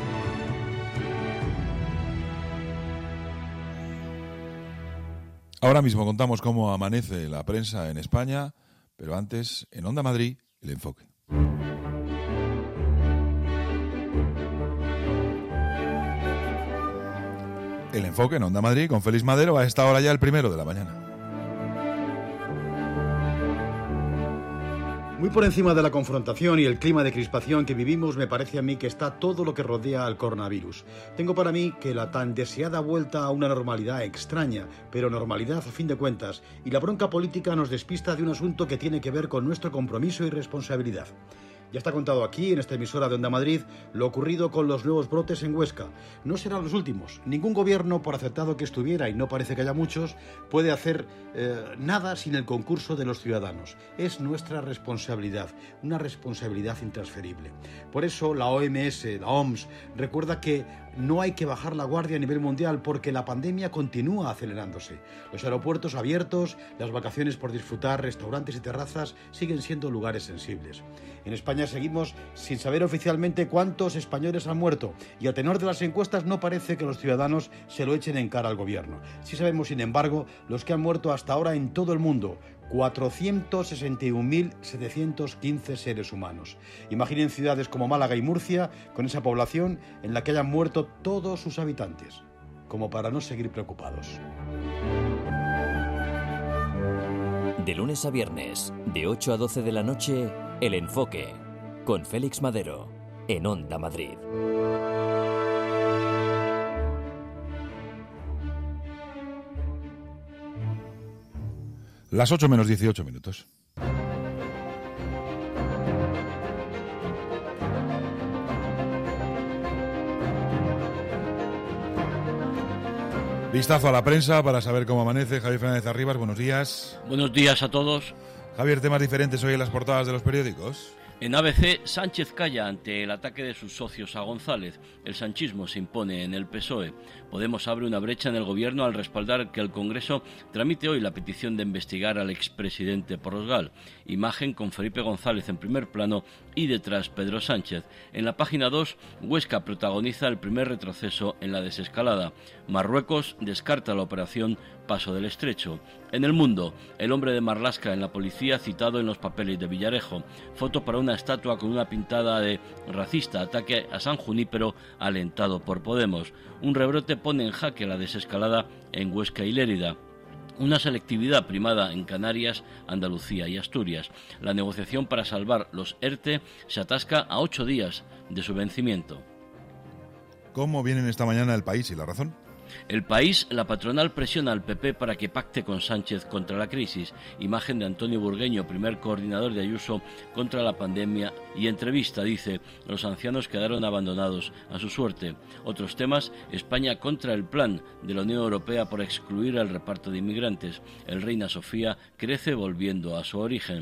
Ahora mismo contamos cómo amanece la prensa en España, pero antes, en Onda Madrid, el enfoque. El enfoque en Onda Madrid con Félix Madero a esta hora ya el primero de la mañana. Muy por encima de la confrontación y el clima de crispación que vivimos, me parece a mí que está todo lo que rodea al coronavirus. Tengo para mí que la tan deseada vuelta a una normalidad extraña, pero normalidad a fin de cuentas, y la bronca política nos despista de un asunto que tiene que ver con nuestro compromiso y responsabilidad. Ya está contado aquí, en esta emisora de Onda Madrid, lo ocurrido con los nuevos brotes en Huesca. No serán los últimos. Ningún gobierno, por acertado que estuviera, y no parece que haya muchos, puede hacer eh, nada sin el concurso de los ciudadanos. Es nuestra responsabilidad, una responsabilidad intransferible. Por eso la O M S, la O M S, recuerda que no hay que bajar la guardia a nivel mundial porque la pandemia continúa acelerándose. Los aeropuertos abiertos, las vacaciones por disfrutar, restaurantes y terrazas siguen siendo lugares sensibles. En España seguimos sin saber oficialmente cuántos españoles han muerto y a tenor de las encuestas no parece que los ciudadanos se lo echen en cara al gobierno. Sí sabemos, sin embargo, los que han muerto hasta ahora en todo el mundo. cuatrocientos sesenta y un mil setecientos quince seres humanos. Imaginen ciudades como Málaga y Murcia, con esa población en la que hayan muerto todos sus habitantes, como para no seguir preocupados. De lunes a viernes, de ocho a doce de la noche, El Enfoque, con Félix Madero, en Onda Madrid. Las ocho menos dieciocho minutos. Vistazo a la prensa para saber cómo amanece. Javier Fernández Arribas, buenos días. Buenos días a todos. Javier, temas diferentes hoy en las portadas de los periódicos. En A B C, Sánchez calla ante el ataque de sus socios a González. El sanchismo se impone en el P S O E. Podemos abre una brecha en el gobierno al respaldar que el Congreso tramite hoy la petición de investigar al expresidente Porosgal. Imagen con Felipe González en primer plano y detrás Pedro Sánchez. En la página dos, Huesca protagoniza el primer retroceso en la desescalada. Marruecos descarta la operación Paso del Estrecho. En El Mundo, el hombre de Marlaska en la policía citado en los papeles de Villarejo. Foto para una estatua con una pintada de racista, ataque a San Junípero alentado por Podemos. Un rebrote pone en jaque la desescalada en Huesca y Lérida. Una selectividad primada en Canarias, Andalucía y Asturias. La negociación para salvar los ERTE se atasca a ocho días de su vencimiento. ¿Cómo vienen esta mañana El País y La Razón? El País, la patronal presiona al P P para que pacte con Sánchez contra la crisis. Imagen de Antonio Burgueño, primer coordinador de Ayuso contra la pandemia. Y entrevista, dice, los ancianos quedaron abandonados a su suerte. Otros temas, España contra el plan de la Unión Europea por excluir el reparto de inmigrantes. El Reina Sofía crece volviendo a su origen.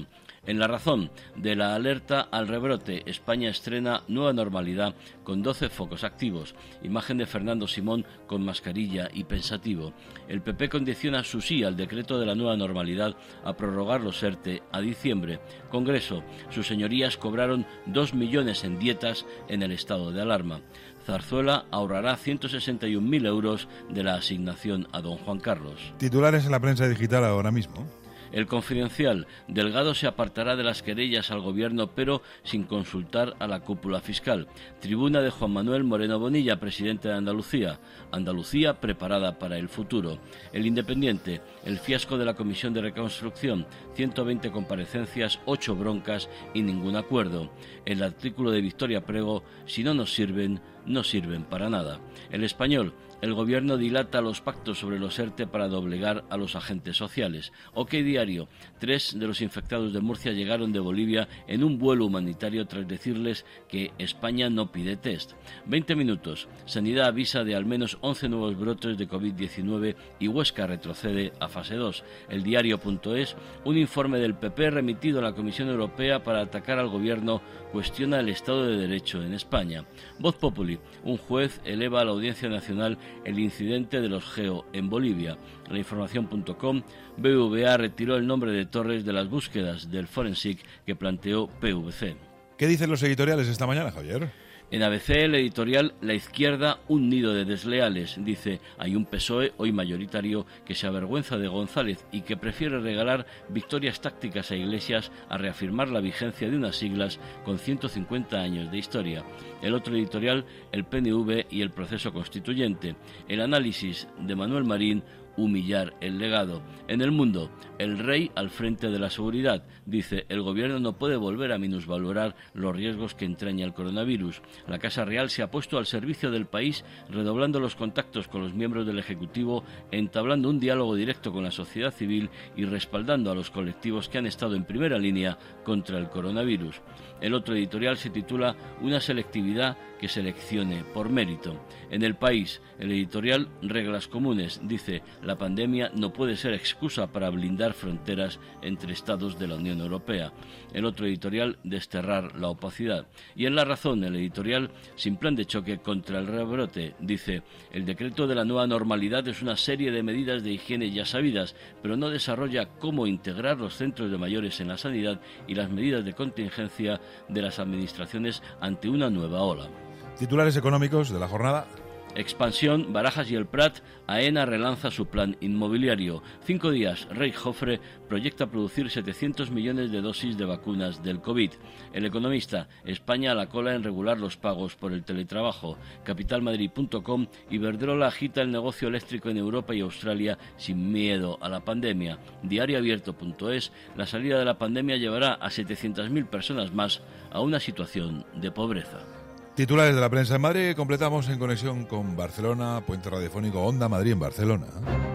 En La Razón, de la alerta al rebrote, España estrena nueva normalidad con doce focos activos. Imagen de Fernando Simón con mascarilla y pensativo. El P P condiciona su sí al decreto de la nueva normalidad a prorrogar los ERTE a diciembre. Congreso, sus señorías cobraron dos millones en dietas en el estado de alarma. Zarzuela ahorrará ciento sesenta y un mil euros de la asignación a don Juan Carlos. Titulares en la prensa digital ahora mismo. El Confidencial. Delgado se apartará de las querellas al gobierno, pero sin consultar a la cúpula fiscal. Tribuna de Juan Manuel Moreno Bonilla, presidente de Andalucía. Andalucía preparada para el futuro. El Independiente. El fiasco de la Comisión de Reconstrucción. ciento veinte comparecencias, ocho broncas y ningún acuerdo. El artículo de Victoria Prego. Si no nos sirven, no sirven para nada. El Español. El gobierno dilata los pactos sobre los ERTE para doblegar a los agentes sociales. OK Diario. Tres de los infectados de Murcia llegaron de Bolivia en un vuelo humanitario tras decirles que España no pide test. veinte minutos. Sanidad avisa de al menos once nuevos brotes de COVID diecinueve y Huesca retrocede a fase dos. El diario.es. Un informe del P P remitido a la Comisión Europea para atacar al gobierno cuestiona el Estado de Derecho en España. Voz Populi. Un juez eleva a la Audiencia Nacional el incidente de los Geo en Bolivia. La información punto com. B B V A retiró el nombre de Torres de las búsquedas del Forensic que planteó P V C. ¿Qué dicen los editoriales esta mañana, Javier? En A B C, el editorial La izquierda, un nido de desleales. Dice, hay un P S O E hoy mayoritario que se avergüenza de González y que prefiere regalar victorias tácticas a Iglesias a reafirmar la vigencia de unas siglas con ciento cincuenta años de historia. El otro editorial, el P N V y el proceso constituyente. El análisis de Manuel Marín, humillar el legado. En El Mundo, el rey al frente de la seguridad. Dice, el gobierno no puede volver a minusvalorar los riesgos que entraña el coronavirus. La Casa Real se ha puesto al servicio del país, redoblando los contactos con los miembros del Ejecutivo, entablando un diálogo directo con la sociedad civil y respaldando a los colectivos que han estado en primera línea contra el coronavirus. El otro editorial se titula Una selectividad que seleccione por mérito. En El País, el editorial Reglas Comunes dice, la pandemia no puede ser excusa para blindar fronteras entre estados de la Unión Europea. El otro editorial, Desterrar la opacidad. Y en La Razón, el editorial Sin plan de choque contra el rebrote, dice, el decreto de la nueva normalidad es una serie de medidas de higiene ya sabidas, pero no desarrolla cómo integrar los centros de mayores en la sanidad y las medidas de contingencia de las administraciones ante una nueva ola. Titulares económicos de la jornada. Expansión, Barajas y el Prat, AENA relanza su plan inmobiliario. Cinco días, Rey Jofre proyecta producir setecientos millones de dosis de vacunas del COVID. El Economista, España a la cola en regular los pagos por el teletrabajo. capital madrid punto com, Iberdrola agita el negocio eléctrico en Europa y Australia sin miedo a la pandemia. diario abierto punto es, la salida de la pandemia llevará a setecientas mil personas más a una situación de pobreza. Titulares de la prensa en Madrid, completamos en conexión con Barcelona, puente radiofónico Onda Madrid en Barcelona.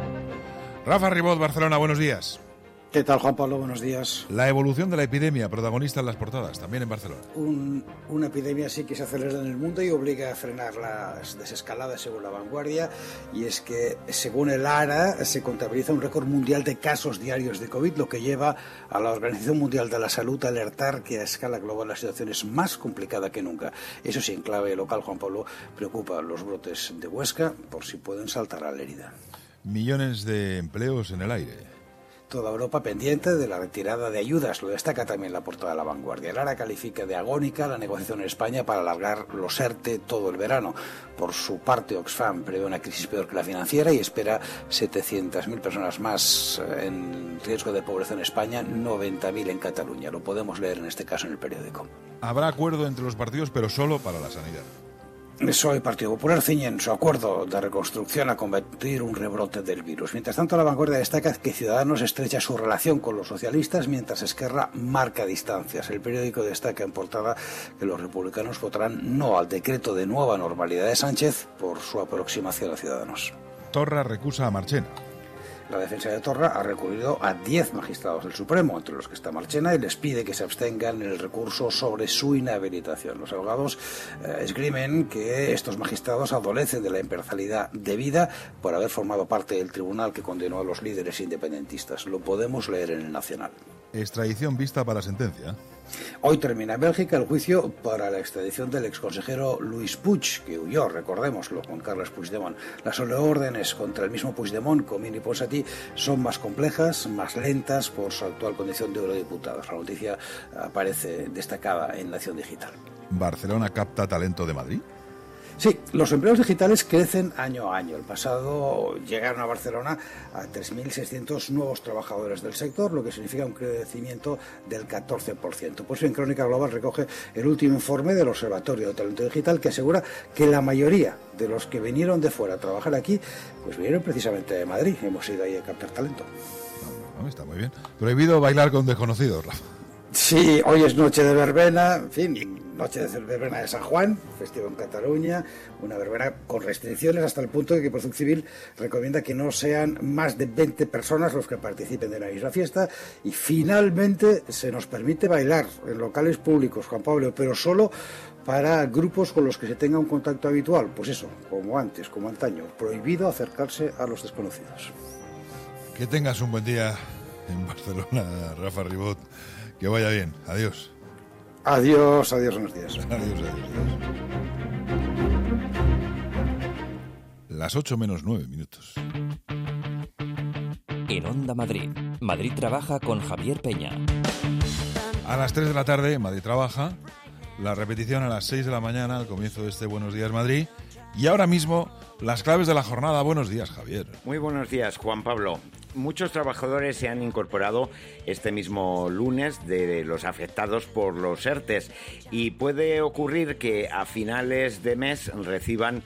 Rafa Ribot, Barcelona, buenos días. ¿Qué tal, Juan Pablo? Buenos días. La evolución de la epidemia, protagonista en las portadas, también en Barcelona. Un, una epidemia sí que se acelera en el mundo y obliga a frenar las desescaladas según La Vanguardia, y es que, según el ARA, se contabiliza un récord mundial de casos diarios de COVID, lo que lleva a la Organización Mundial de la Salud a alertar que a escala global la situación es más complicada que nunca. Eso sí, en clave local, Juan Pablo, preocupa los brotes de Huesca por si pueden saltar a la herida. Millones de empleos en el aire. Toda Europa pendiente de la retirada de ayudas, lo destaca también la portada de La Vanguardia. El ARA califica de agónica la negociación en España para alargar los ERTE todo el verano. Por su parte, Oxfam prevé una crisis peor que la financiera y espera setecientas mil personas más en riesgo de pobreza en España, noventa mil en Cataluña. Lo podemos leer en este caso en el periódico. Habrá acuerdo entre los partidos, pero solo para la sanidad. P S O E y Partido Popular ciñen su acuerdo de reconstrucción a combatir un rebrote del virus. Mientras tanto, La Vanguardia destaca que Ciudadanos estrecha su relación con los socialistas, mientras Esquerra marca distancias. El periódico destaca en portada que los republicanos votarán no al decreto de nueva normalidad de Sánchez por su aproximación a Ciudadanos. Torra recusa a Marchena. La defensa de Torra ha recurrido a diez magistrados del Supremo, entre los que está Marchena, y les pide que se abstengan en el recurso sobre su inhabilitación. Los abogados eh, esgrimen que estos magistrados adolecen de la imparcialidad debida por haber formado parte del tribunal que condenó a los líderes independentistas. Lo podemos leer en El Nacional. extradición vista para sentencia. Hoy termina en Bélgica el juicio para la extradición del exconsejero Luis Puig, que huyó, recordémoslo, con Carles Puigdemont. Las órdenes contra el mismo Puigdemont, Comín y Ponsatí, son más complejas, más lentas por su actual condición de eurodiputados. La noticia aparece destacada en Nación Digital. ¿Barcelona capta talento de Madrid? Sí, los empleos digitales crecen año a año. El pasado llegaron a Barcelona a tres mil seiscientos nuevos trabajadores del sector, lo que significa un crecimiento del catorce por ciento. Pues bien, Crónica Global recoge el último informe del Observatorio de Talento Digital, que asegura que la mayoría de los que vinieron de fuera a trabajar aquí, pues vinieron precisamente de Madrid. Hemos ido ahí a captar talento. No, no, está muy bien. Prohibido bailar con desconocidos, Rafa. Sí, hoy es noche de verbena, en fin, noche de verbena de San Juan, festivo en Cataluña, una verbena con restricciones hasta el punto de que Protección Civil recomienda que no sean más de veinte personas los que participen de la misma fiesta, y finalmente se nos permite bailar en locales públicos, Juan Pablo, pero solo para grupos con los que se tenga un contacto habitual, pues eso, como antes, como antaño, prohibido acercarse a los desconocidos. Que tengas un buen día en Barcelona, Rafa Ribot. Que vaya bien. Adiós. Adiós, adiós, buenos días. Adiós, adiós, adiós. Las ocho menos nueve minutos. En Onda Madrid. Madrid trabaja con Javier Peña. A las tres de la tarde, Madrid trabaja. La repetición a las seis de la mañana, al comienzo de este Buenos Días Madrid. Y ahora mismo, las claves de la jornada. Buenos días, Javier. Muy buenos días, Juan Pablo. Muchos trabajadores se han incorporado este mismo lunes de los afectados por los ERTES y puede ocurrir que a finales de mes reciban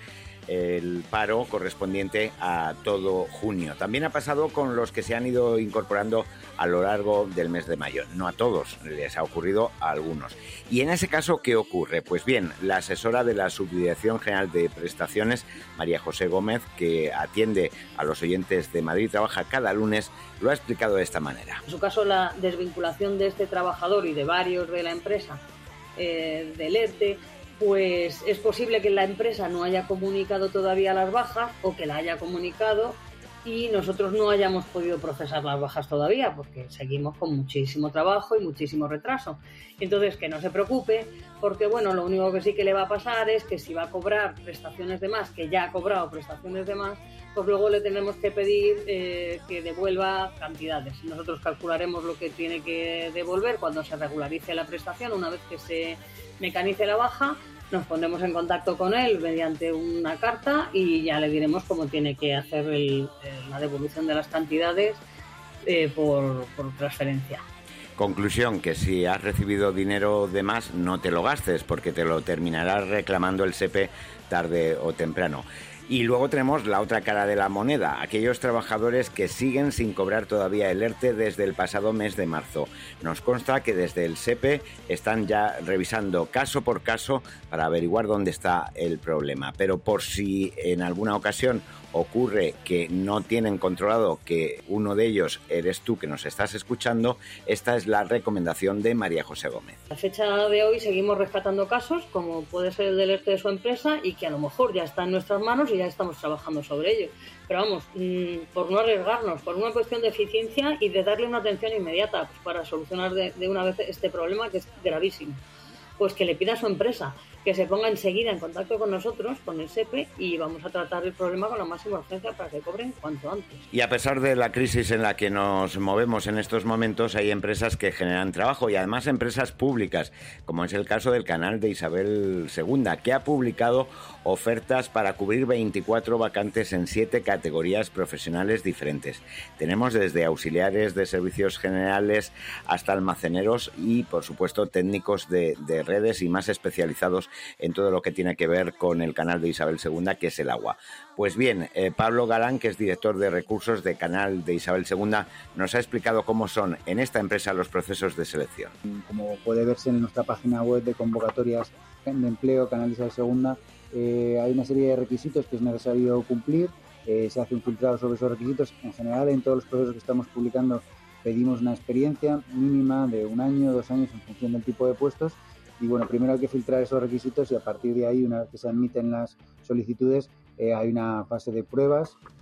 el paro correspondiente a todo junio. También ha pasado con los que se han ido incorporando a lo largo del mes de mayo. No a todos, les ha ocurrido a algunos. Y en ese caso, ¿qué ocurre? Pues bien, la asesora de la Subdirección General de Prestaciones, María José Gómez, que atiende a los oyentes de Madrid, trabaja cada lunes, lo ha explicado de esta manera. En su caso, la desvinculación de este trabajador y de varios de la empresa eh, del ERTE, pues es posible que la empresa no haya comunicado todavía las bajas o que la haya comunicado y nosotros no hayamos podido procesar las bajas todavía porque seguimos con muchísimo trabajo y muchísimo retraso. Entonces, que no se preocupe porque, bueno, lo único que sí que le va a pasar es que si va a cobrar prestaciones de más, que ya ha cobrado prestaciones de más, pues luego le tenemos que pedir eh, que devuelva cantidades. Nosotros calcularemos lo que tiene que devolver cuando se regularice la prestación, una vez que se mecanice la baja, nos pondremos en contacto con él mediante una carta y ya le diremos cómo tiene que hacer el, la devolución de las cantidades eh, por, por transferencia. Conclusión, que si has recibido dinero de más, no te lo gastes porque te lo terminará reclamando el S E P E tarde o temprano. Y luego tenemos la otra cara de la moneda, aquellos trabajadores que siguen sin cobrar todavía el ERTE desde el pasado mes de marzo. Nos consta que desde el S E P E están ya revisando caso por caso para averiguar dónde está el problema. Pero por si en alguna ocasión ocurre que no tienen controlado que uno de ellos eres tú que nos estás escuchando, esta es la recomendación de María José Gómez. A fecha de hoy seguimos rescatando casos, como puede ser el del ERTE de su empresa, y que a lo mejor ya está en nuestras manos y ya estamos trabajando sobre ello. Pero vamos, mmm, por no arriesgarnos, por una cuestión de eficiencia y de darle una atención inmediata pues, para solucionar de, de una vez este problema que es gravísimo, pues que le pida a su empresa que se ponga enseguida en contacto con nosotros, con el S E P E, y vamos a tratar el problema con la máxima urgencia para que cobren cuanto antes. Y a pesar de la crisis en la que nos movemos en estos momentos, hay empresas que generan trabajo y además empresas públicas, como es el caso del canal de Isabel segunda, que ha publicado ofertas para cubrir veinticuatro vacantes en siete categorías profesionales diferentes. Tenemos desde auxiliares de servicios generales hasta almaceneros y, por supuesto, técnicos de, de redes y más especializados en todo lo que tiene que ver con el canal de Isabel segunda, que es el agua. Pues bien, eh, Pablo Galán, que es director de recursos de canal de Isabel segunda, nos ha explicado cómo son en esta empresa los procesos de selección. Como puede verse en nuestra página web de convocatorias de empleo, canal de Isabel segunda, eh, hay una serie de requisitos que es necesario cumplir. Eh, se hace un filtrado sobre esos requisitos. En general, en todos los procesos que estamos publicando, pedimos una experiencia mínima de un año, dos años, en función del tipo de puestos. Y bueno, primero hay que filtrar esos requisitos y a partir de ahí, una vez que se admiten las solicitudes, eh, hay una fase de pruebas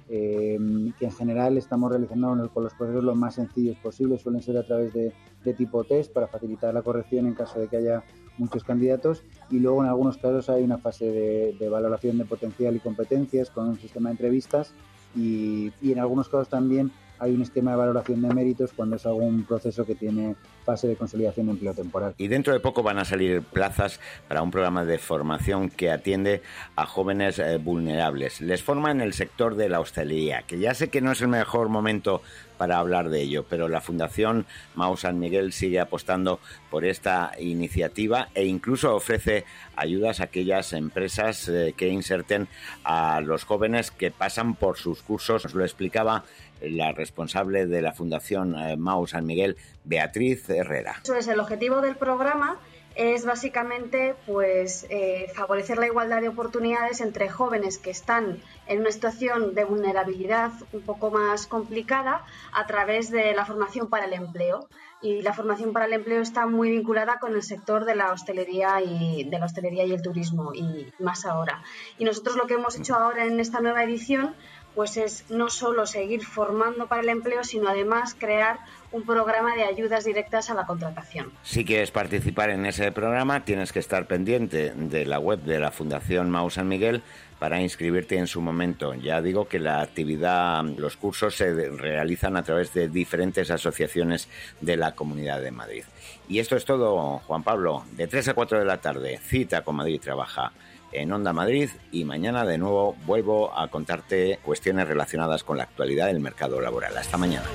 eh, que en general estamos realizando con los procesos lo más sencillos posibles, suelen ser a través de, de tipo test para facilitar la corrección en caso de que haya muchos candidatos, y luego en algunos casos hay una fase de, de valoración de potencial y competencias con un sistema de entrevistas y, y en algunos casos también hay un esquema de valoración de méritos cuando es algún proceso que tiene fase de consolidación de empleo temporal. Y dentro de poco van a salir plazas para un programa de formación que atiende a jóvenes eh, vulnerables. Les forma en el sector de la hostelería, que ya sé que no es el mejor momento para hablar de ello, pero la Fundación Mau San Miguel sigue apostando por esta iniciativa e incluso ofrece ayudas a aquellas empresas eh, que inserten a los jóvenes que pasan por sus cursos. Nos lo explicaba la responsable de la Fundación eh, Mau San Miguel, Beatriz Herrera. Eso es, el objetivo del programa es básicamente pues eh, favorecer la igualdad de oportunidades entre jóvenes que están en una situación de vulnerabilidad un poco más complicada a través de la formación para el empleo. Y la formación para el empleo está muy vinculada con el sector de la hostelería y de la hostelería y el turismo, y más ahora. Y nosotros lo que hemos hecho ahora en esta nueva edición pues es no solo seguir formando para el empleo, sino además crear un programa de ayudas directas a la contratación. Si quieres participar en ese programa, tienes que estar pendiente de la web de la Fundación Mau San Miguel para inscribirte en su momento. Ya digo que la actividad, los cursos se realizan a través de diferentes asociaciones de la Comunidad de Madrid. Y esto es todo, Juan Pablo. De tres a cuatro de la tarde, Cita con Madrid Trabaja en Onda Madrid, y mañana de nuevo vuelvo a contarte cuestiones relacionadas con la actualidad del mercado laboral. Hasta mañana.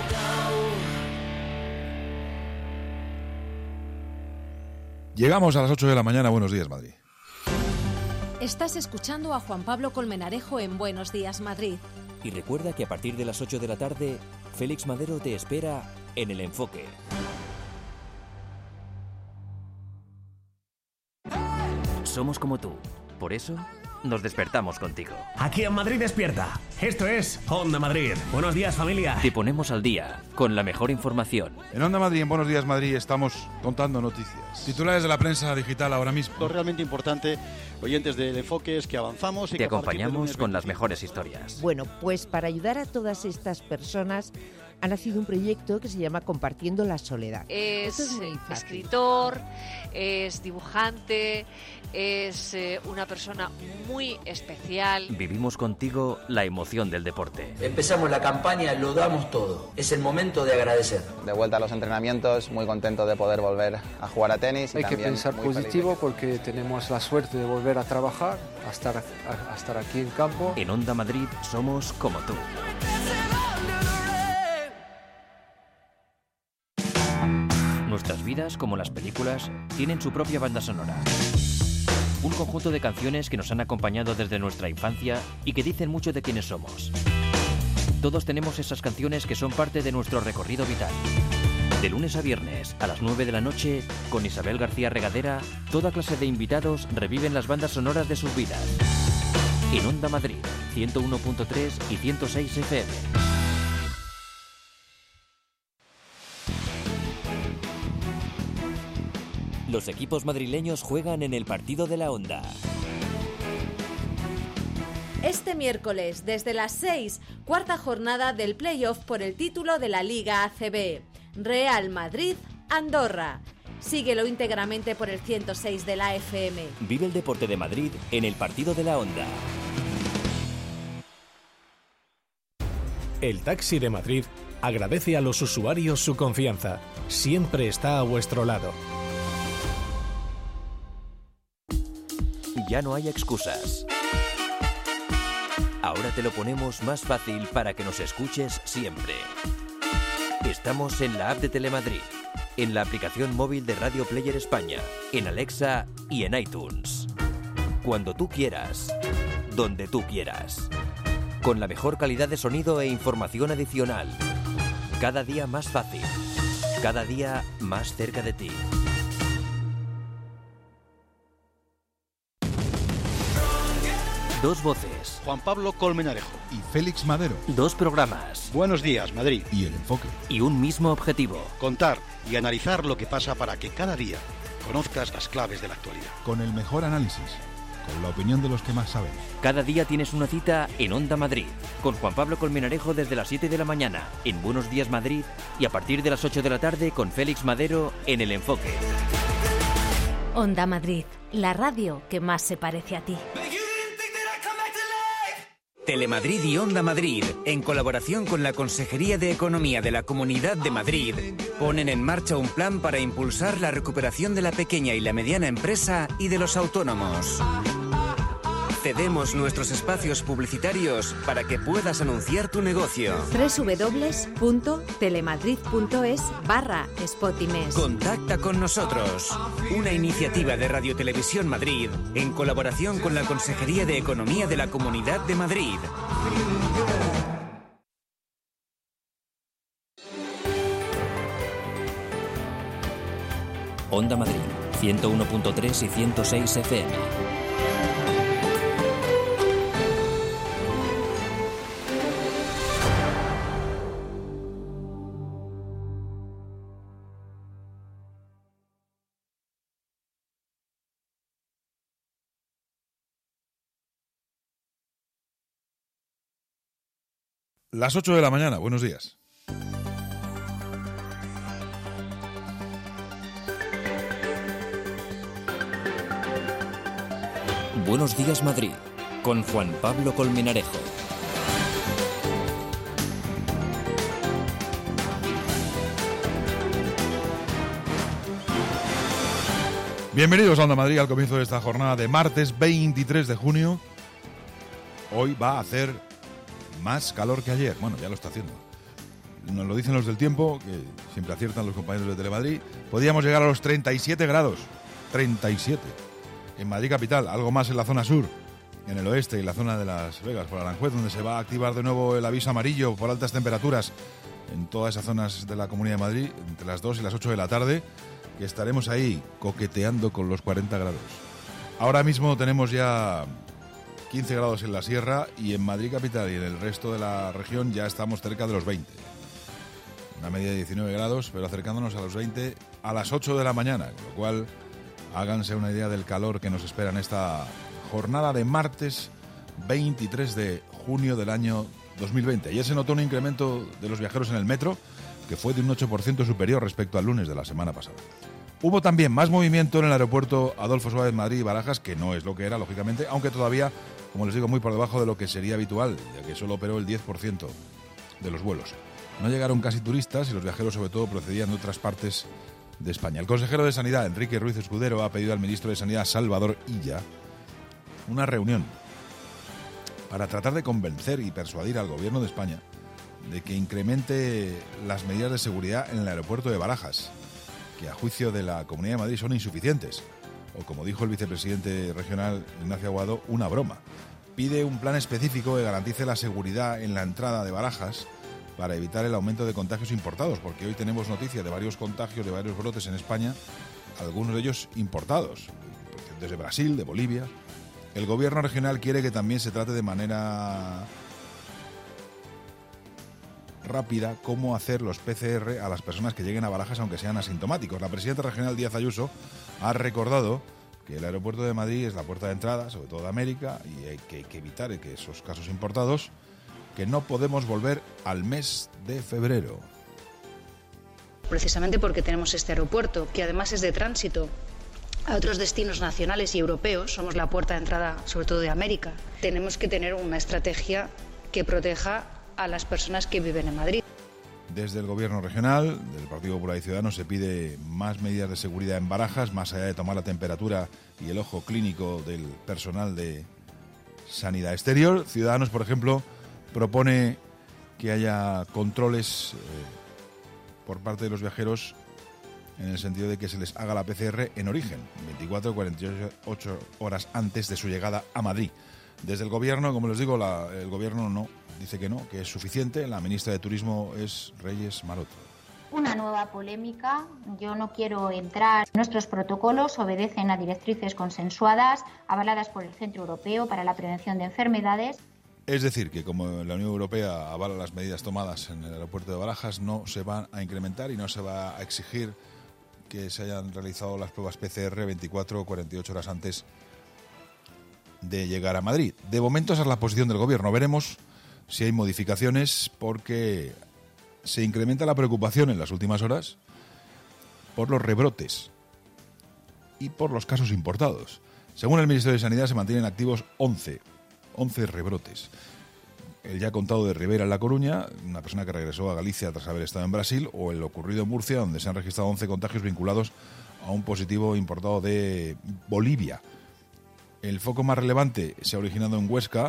Llegamos a las ocho de la mañana. Buenos días, Madrid. Estás escuchando a Juan Pablo Colmenarejo en Buenos Días, Madrid. Y recuerda que a partir de las ocho de la tarde, Félix Madero te espera en El Enfoque. Somos como tú. Por eso nos despertamos contigo. Aquí en Madrid despierta. Esto es Onda Madrid. Buenos días, familia. Te ponemos al día con la mejor información. En Onda Madrid, en Buenos Días Madrid, estamos contando noticias. Titulares de la prensa digital ahora mismo. Lo realmente importante, oyentes del Enfoque, es que avanzamos y te acompañamos con las mejores historias. Bueno, pues para ayudar a todas estas personas ha nacido un proyecto que se llama Compartiendo la Soledad. Es, es escritor, es dibujante, es eh, una persona muy especial. Vivimos contigo la emoción del deporte. Empezamos la campaña, lo damos todo. Es el momento de agradecer. De vuelta a los entrenamientos, muy contento de poder volver a jugar a tenis. Y Hay también que pensar muy positivo feliz. porque tenemos la suerte de volver a trabajar, a estar, a, a estar aquí en campo. En Onda Madrid somos como tú. Nuestras vidas, como las películas, tienen su propia banda sonora. Un conjunto de canciones que nos han acompañado desde nuestra infancia y que dicen mucho de quiénes somos. Todos tenemos esas canciones que son parte de nuestro recorrido vital. De lunes a viernes, a las nueve de la noche, con Isabel García Regadera, toda clase de invitados reviven las bandas sonoras de sus vidas. En Onda Madrid, ciento uno punto tres y ciento seis F M. Los equipos madrileños juegan en el partido de la Onda. Este miércoles, desde las seis, cuarta jornada del playoff por el título de la Liga A C B. Real Madrid-Andorra. Síguelo íntegramente por el ciento seis de la F M. Vive el deporte de Madrid en el partido de la Onda. El Taxi de Madrid agradece a los usuarios su confianza. Siempre está a vuestro lado. Ya no hay excusas. Ahora te lo ponemos más fácil para que nos escuches siempre. Estamos en la app de Telemadrid, en la aplicación móvil de Radio Player España, en Alexa y en iTunes. Cuando tú quieras, donde tú quieras. Con la mejor calidad de sonido e información adicional. Cada día más fácil. Cada día más cerca de ti. Dos voces. Juan Pablo Colmenarejo y Félix Madero. Dos programas. Buenos días, Madrid. Y El Enfoque. Y un mismo objetivo. Contar y analizar lo que pasa para que cada día conozcas las claves de la actualidad. Con el mejor análisis, con la opinión de los que más saben. Cada día tienes una cita en Onda Madrid, con Juan Pablo Colmenarejo desde las siete de la mañana en Buenos Días Madrid y a partir de las ocho de la tarde con Félix Madero en El Enfoque. Onda Madrid, la radio que más se parece a ti. Telemadrid y Onda Madrid, en colaboración con la Consejería de Economía de la Comunidad de Madrid, ponen en marcha un plan para impulsar la recuperación de la pequeña y la mediana empresa y de los autónomos. Cedemos nuestros espacios publicitarios para que puedas anunciar tu negocio. doble u doble u doble u punto telemadrid punto es barra Spotimes. Contacta con nosotros. Una iniciativa de Radio Televisión Madrid en colaboración con la Consejería de Economía de la Comunidad de Madrid. Onda Madrid, ciento uno punto tres y ciento seis F M. Las ocho de la mañana, buenos días. Buenos días Madrid, con Juan Pablo Colmenarejo. Bienvenidos a Onda Madrid al comienzo de esta jornada de martes veintitrés de junio. Hoy va a hacer más calor que ayer. Bueno, ya lo está haciendo. Nos lo dicen los del tiempo, que siempre aciertan los compañeros de Telemadrid. Podíamos llegar a los treinta y siete grados. treinta y siete. En Madrid capital, algo más en la zona sur, en el oeste y la zona de Las Vegas, por Aranjuez, donde se va a activar de nuevo el aviso amarillo por altas temperaturas en todas esas zonas de la Comunidad de Madrid, entre las dos y las ocho de la tarde, que estaremos ahí coqueteando con los cuarenta grados. Ahora mismo tenemos ya quince grados en la sierra y en Madrid capital y en el resto de la región ya estamos cerca de los veinte. Una media de diecinueve grados, pero acercándonos a los veinte a las ocho de la mañana, con lo cual háganse una idea del calor que nos espera en esta jornada de martes veintitrés de junio del año dos mil veinte. Ayer se notó un incremento de los viajeros en el metro que fue de un ocho por ciento superior respecto al lunes de la semana pasada. Hubo también más movimiento en el aeropuerto Adolfo Suárez Madrid y Barajas, que no es lo que era, lógicamente, aunque todavía, como les digo, muy por debajo de lo que sería habitual, ya que solo operó el diez por ciento de los vuelos. No llegaron casi turistas y los viajeros sobre todo procedían de otras partes de España. El consejero de Sanidad, Enrique Ruiz Escudero, ha pedido al ministro de Sanidad, Salvador Illa, una reunión para tratar de convencer y persuadir al gobierno de España de que incremente las medidas de seguridad en el aeropuerto de Barajas, que a juicio de la Comunidad de Madrid son insuficientes, o como dijo el vicepresidente regional Ignacio Aguado, una broma. Pide un plan específico que garantice la seguridad en la entrada de Barajas para evitar el aumento de contagios importados, porque hoy tenemos noticia de varios contagios, de varios brotes en España, algunos de ellos importados, desde Brasil, de Bolivia. El gobierno regional quiere que también se trate de manera rápida cómo hacer los P C R a las personas que lleguen a Barajas aunque sean asintomáticos. La presidenta regional Díaz Ayuso ha recordado que el aeropuerto de Madrid es la puerta de entrada, sobre todo de América, y hay que, hay que evitar que esos casos importados, que no podemos volver al mes de febrero. Precisamente porque tenemos este aeropuerto, que además es de tránsito a otros destinos nacionales y europeos, somos la puerta de entrada sobre todo de América. Tenemos que tener una estrategia que proteja a las personas que viven en Madrid. Desde el gobierno regional, del Partido Popular y Ciudadanos, se pide más medidas de seguridad en Barajas, más allá de tomar la temperatura y el ojo clínico del personal de sanidad exterior. Ciudadanos, por ejemplo, propone que haya controles eh, por parte de los viajeros en el sentido de que se les haga la P C R en origen, veinticuatro o cuarenta y ocho horas antes de su llegada a Madrid. Desde el gobierno, como les digo, la, el gobierno no dice que no, que es suficiente. La ministra de Turismo es Reyes Maroto. Una nueva polémica, yo no quiero entrar. Nuestros protocolos obedecen a directrices consensuadas, avaladas por el Centro Europeo para la Prevención de Enfermedades. Es decir, que como la Unión Europea avala las medidas tomadas en el aeropuerto de Barajas, no se van a incrementar y no se va a exigir que se hayan realizado las pruebas P C R veinticuatro o cuarenta y ocho horas antes de llegar a Madrid. De momento esa es la posición del gobierno. Veremos si hay modificaciones porque se incrementa la preocupación en las últimas horas por los rebrotes y por los casos importados. Según el Ministerio de Sanidad se mantienen activos once, once rebrotes. El ya contado de Rivera en La Coruña, una persona que regresó a Galicia tras haber estado en Brasil, o el ocurrido en Murcia, donde se han registrado once contagios vinculados a un positivo importado de Bolivia. El foco más relevante se ha originado en Huesca,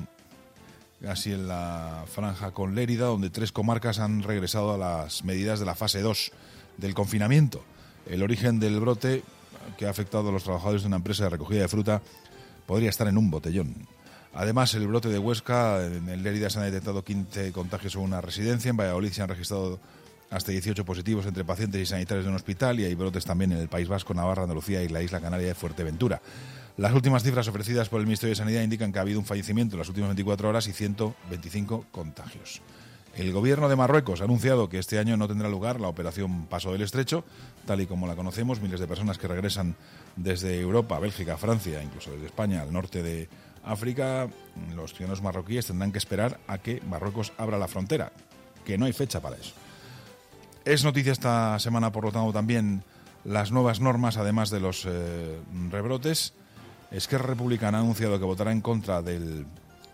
casi en la franja con Lérida, donde tres comarcas han regresado a las medidas de la fase dos del confinamiento. El origen del brote, que ha afectado a los trabajadores de una empresa de recogida de fruta, podría estar en un botellón. Además, el brote de Huesca, en Lérida se han detectado quince contagios en una residencia, en Valladolid se han registrado hasta dieciocho positivos entre pacientes y sanitarios de un hospital, y hay brotes también en el País Vasco, Navarra, Andalucía y la isla canaria de Fuerteventura. Las últimas cifras ofrecidas por el Ministerio de Sanidad indican que ha habido un fallecimiento en las últimas veinticuatro horas y ciento veinticinco contagios. El gobierno de Marruecos ha anunciado que este año no tendrá lugar la operación Paso del Estrecho, tal y como la conocemos. Miles de personas que regresan desde Europa, Bélgica, Francia, incluso desde España al norte de África, los ciudadanos marroquíes tendrán que esperar a que Marruecos abra la frontera, que no hay fecha para eso. Es noticia esta semana, por lo tanto, también las nuevas normas, además de los eh, rebrotes. Esquerra Republicana ha anunciado que votará en contra del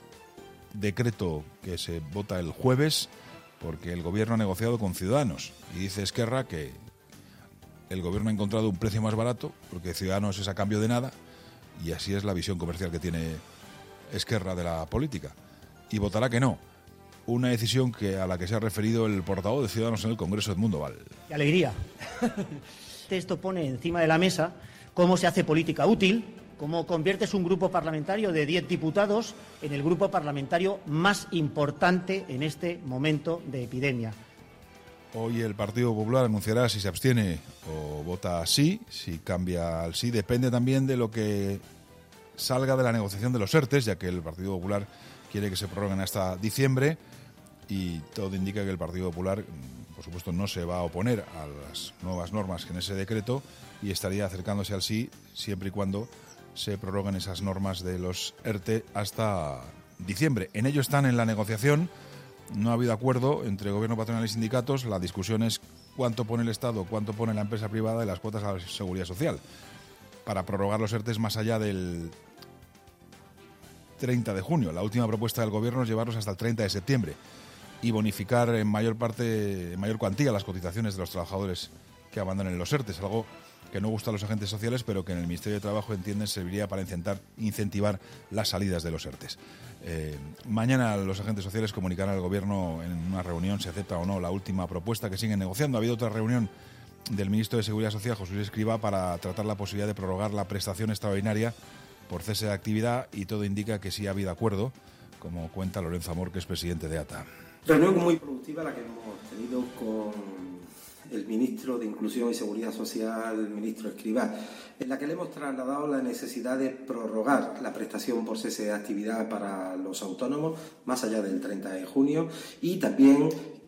decreto que se vota el jueves, porque el gobierno ha negociado con Ciudadanos. Y dice Esquerra que el gobierno ha encontrado un precio más barato, porque Ciudadanos es a cambio de nada, y así es la visión comercial que tiene Esquerra de la política. Y votará que no. Una decisión que a la que se ha referido el portavoz de Ciudadanos en el Congreso, Edmundo Val. ¡Qué alegría! Esto pone encima de la mesa cómo se hace política útil, cómo conviertes un grupo parlamentario de diez diputados en el grupo parlamentario más importante en este momento de epidemia. Hoy el Partido Popular anunciará si se abstiene o vota sí, si cambia al sí. Depende también de lo que salga de la negociación de los ERTES, ya que el Partido Popular quiere que se prorroguen hasta diciembre y todo indica que el Partido Popular, por supuesto, no se va a oponer a las nuevas normas que en ese decreto y estaría acercándose al sí siempre y cuando se prorroguen esas normas de los ERTE hasta diciembre. En ello están en la negociación. No ha habido acuerdo entre gobierno, patronal y sindicatos. La discusión es cuánto pone el Estado, cuánto pone la empresa privada de las cuotas a la seguridad social para prorrogar los ERTES más allá del treinta de junio. La última propuesta del gobierno es llevarlos hasta el treinta de septiembre y bonificar en mayor parte, en mayor cuantía las cotizaciones de los trabajadores que abandonen los ERTES, algo que no gusta a los agentes sociales, pero que en el Ministerio de Trabajo entienden serviría para incentivar, incentivar las salidas de los ERTES. Eh, mañana los agentes sociales comunicarán al Gobierno en una reunión si acepta o no la última propuesta que siguen negociando. Ha habido otra reunión del ministro de Seguridad Social, José Luis Escrivá, para tratar la posibilidad de prorrogar la prestación extraordinaria por cese de actividad, y todo indica que sí ha habido acuerdo, como cuenta Lorenzo Amor, que es presidente de A T A. Reunión muy productiva la que hemos tenido con el ministro de Inclusión y Seguridad Social, el ministro Escrivá, en la que le hemos trasladado la necesidad de prorrogar la prestación por cese de actividad para los autónomos más allá del treinta de junio, y también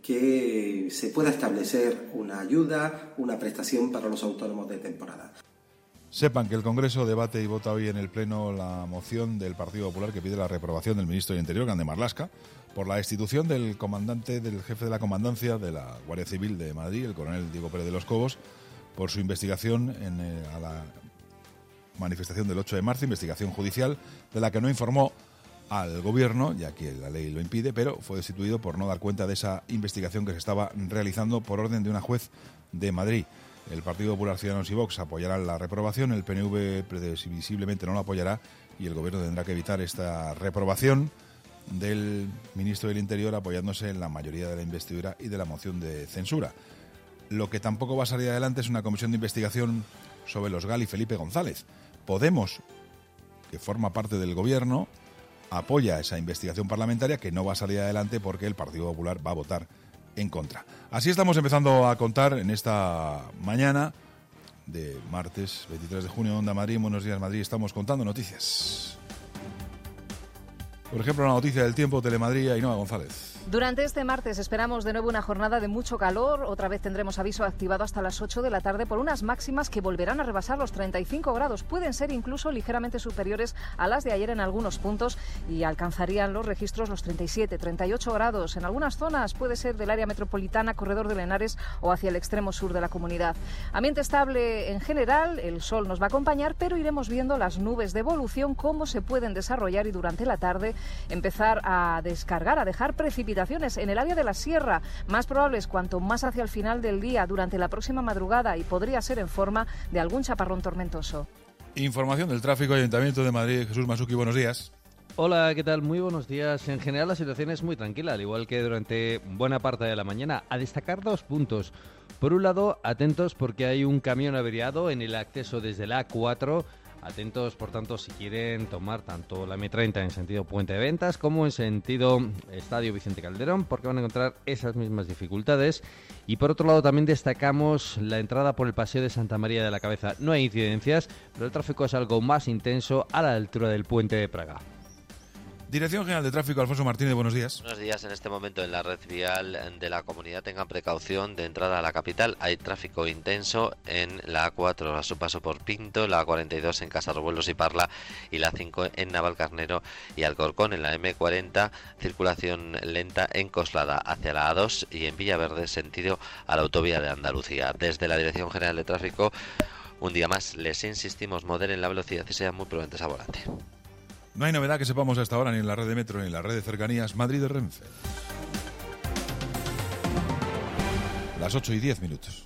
que se pueda establecer una ayuda, una prestación para los autónomos de temporada. Sepan que el Congreso debate y vota hoy en el Pleno la moción del Partido Popular que pide la reprobación del ministro del Interior, Grande Marlaska, por la destitución del comandante, del jefe de la comandancia de la Guardia Civil de Madrid, el coronel Diego Pérez de los Cobos, por su investigación en, eh, a la manifestación del ocho de marzo, investigación judicial de la que no informó al Gobierno, ya que la ley lo impide, pero fue destituido por no dar cuenta de esa investigación que se estaba realizando por orden de una juez de Madrid. El Partido Popular, Ciudadanos y Vox apoyarán la reprobación, el P N V previsiblemente no la apoyará y el Gobierno tendrá que evitar esta reprobación del ministro del Interior, apoyándose en la mayoría de la investidura y de la moción de censura. Lo que tampoco va a salir adelante es una comisión de investigación sobre los Gal y Felipe González. Podemos, que forma parte del Gobierno, apoya esa investigación parlamentaria que no va a salir adelante porque el Partido Popular va a votar en contra. Así estamos empezando a contar en esta mañana de martes veintitrés de junio, Onda Madrid. Buenos días, Madrid. Estamos contando noticias. Por ejemplo, la noticia del tiempo, Telemadrid, Ainhoa González. Durante este martes esperamos de nuevo una jornada de mucho calor. Otra vez tendremos aviso activado hasta las ocho de la tarde por unas máximas que volverán a rebasar los treinta y cinco grados. Pueden ser incluso ligeramente superiores a las de ayer en algunos puntos y alcanzarían los registros los treinta y siete, treinta y ocho grados. En algunas zonas puede ser del área metropolitana, corredor de Henares o hacia el extremo sur de la comunidad. Ambiente estable en general, el sol nos va a acompañar, pero iremos viendo las nubes de evolución, cómo se pueden desarrollar y durante la tarde empezar a descargar, a dejar precipitaciones en el área de la sierra, más probables cuanto más hacia el final del día, durante la próxima madrugada, y podría ser en forma de algún chaparrón tormentoso. Información del tráfico, Ayuntamiento de Madrid. Jesús Masuki, buenos días. Hola, ¿qué tal? Muy buenos días. En general la situación es muy tranquila, al igual que durante buena parte de la mañana. A destacar dos puntos. Por un lado, atentos porque hay un camión averiado en el acceso desde la A cuatro. Atentos, por tanto, si quieren tomar tanto la eme treinta en sentido Puente de Ventas como en sentido Estadio Vicente Calderón, porque van a encontrar esas mismas dificultades. Y por otro lado, también destacamos la entrada por el Paseo de Santa María de la Cabeza. No hay incidencias, pero el tráfico es algo más intenso a la altura del Puente de Praga. Dirección General de Tráfico, Alfonso Martínez, buenos días. Buenos días. En este momento en la red vial de la comunidad tengan precaución de entrada a la capital. Hay tráfico intenso en la A cuatro a su paso por Pinto, la A cuarenta y dos en Casarruelos y Parla y la cinco en Navalcarnero y Alcorcón. En la eme cuarenta, circulación lenta en Coslada hacia la A dos y en Villaverde sentido a la autovía de Andalucía. Desde la Dirección General de Tráfico, un día más les insistimos, moderen la velocidad y sean muy prudentes al volante. No hay novedad que sepamos hasta ahora ni en la red de metro ni en la red de cercanías Madrid de Renfe. Las ocho y diez minutos.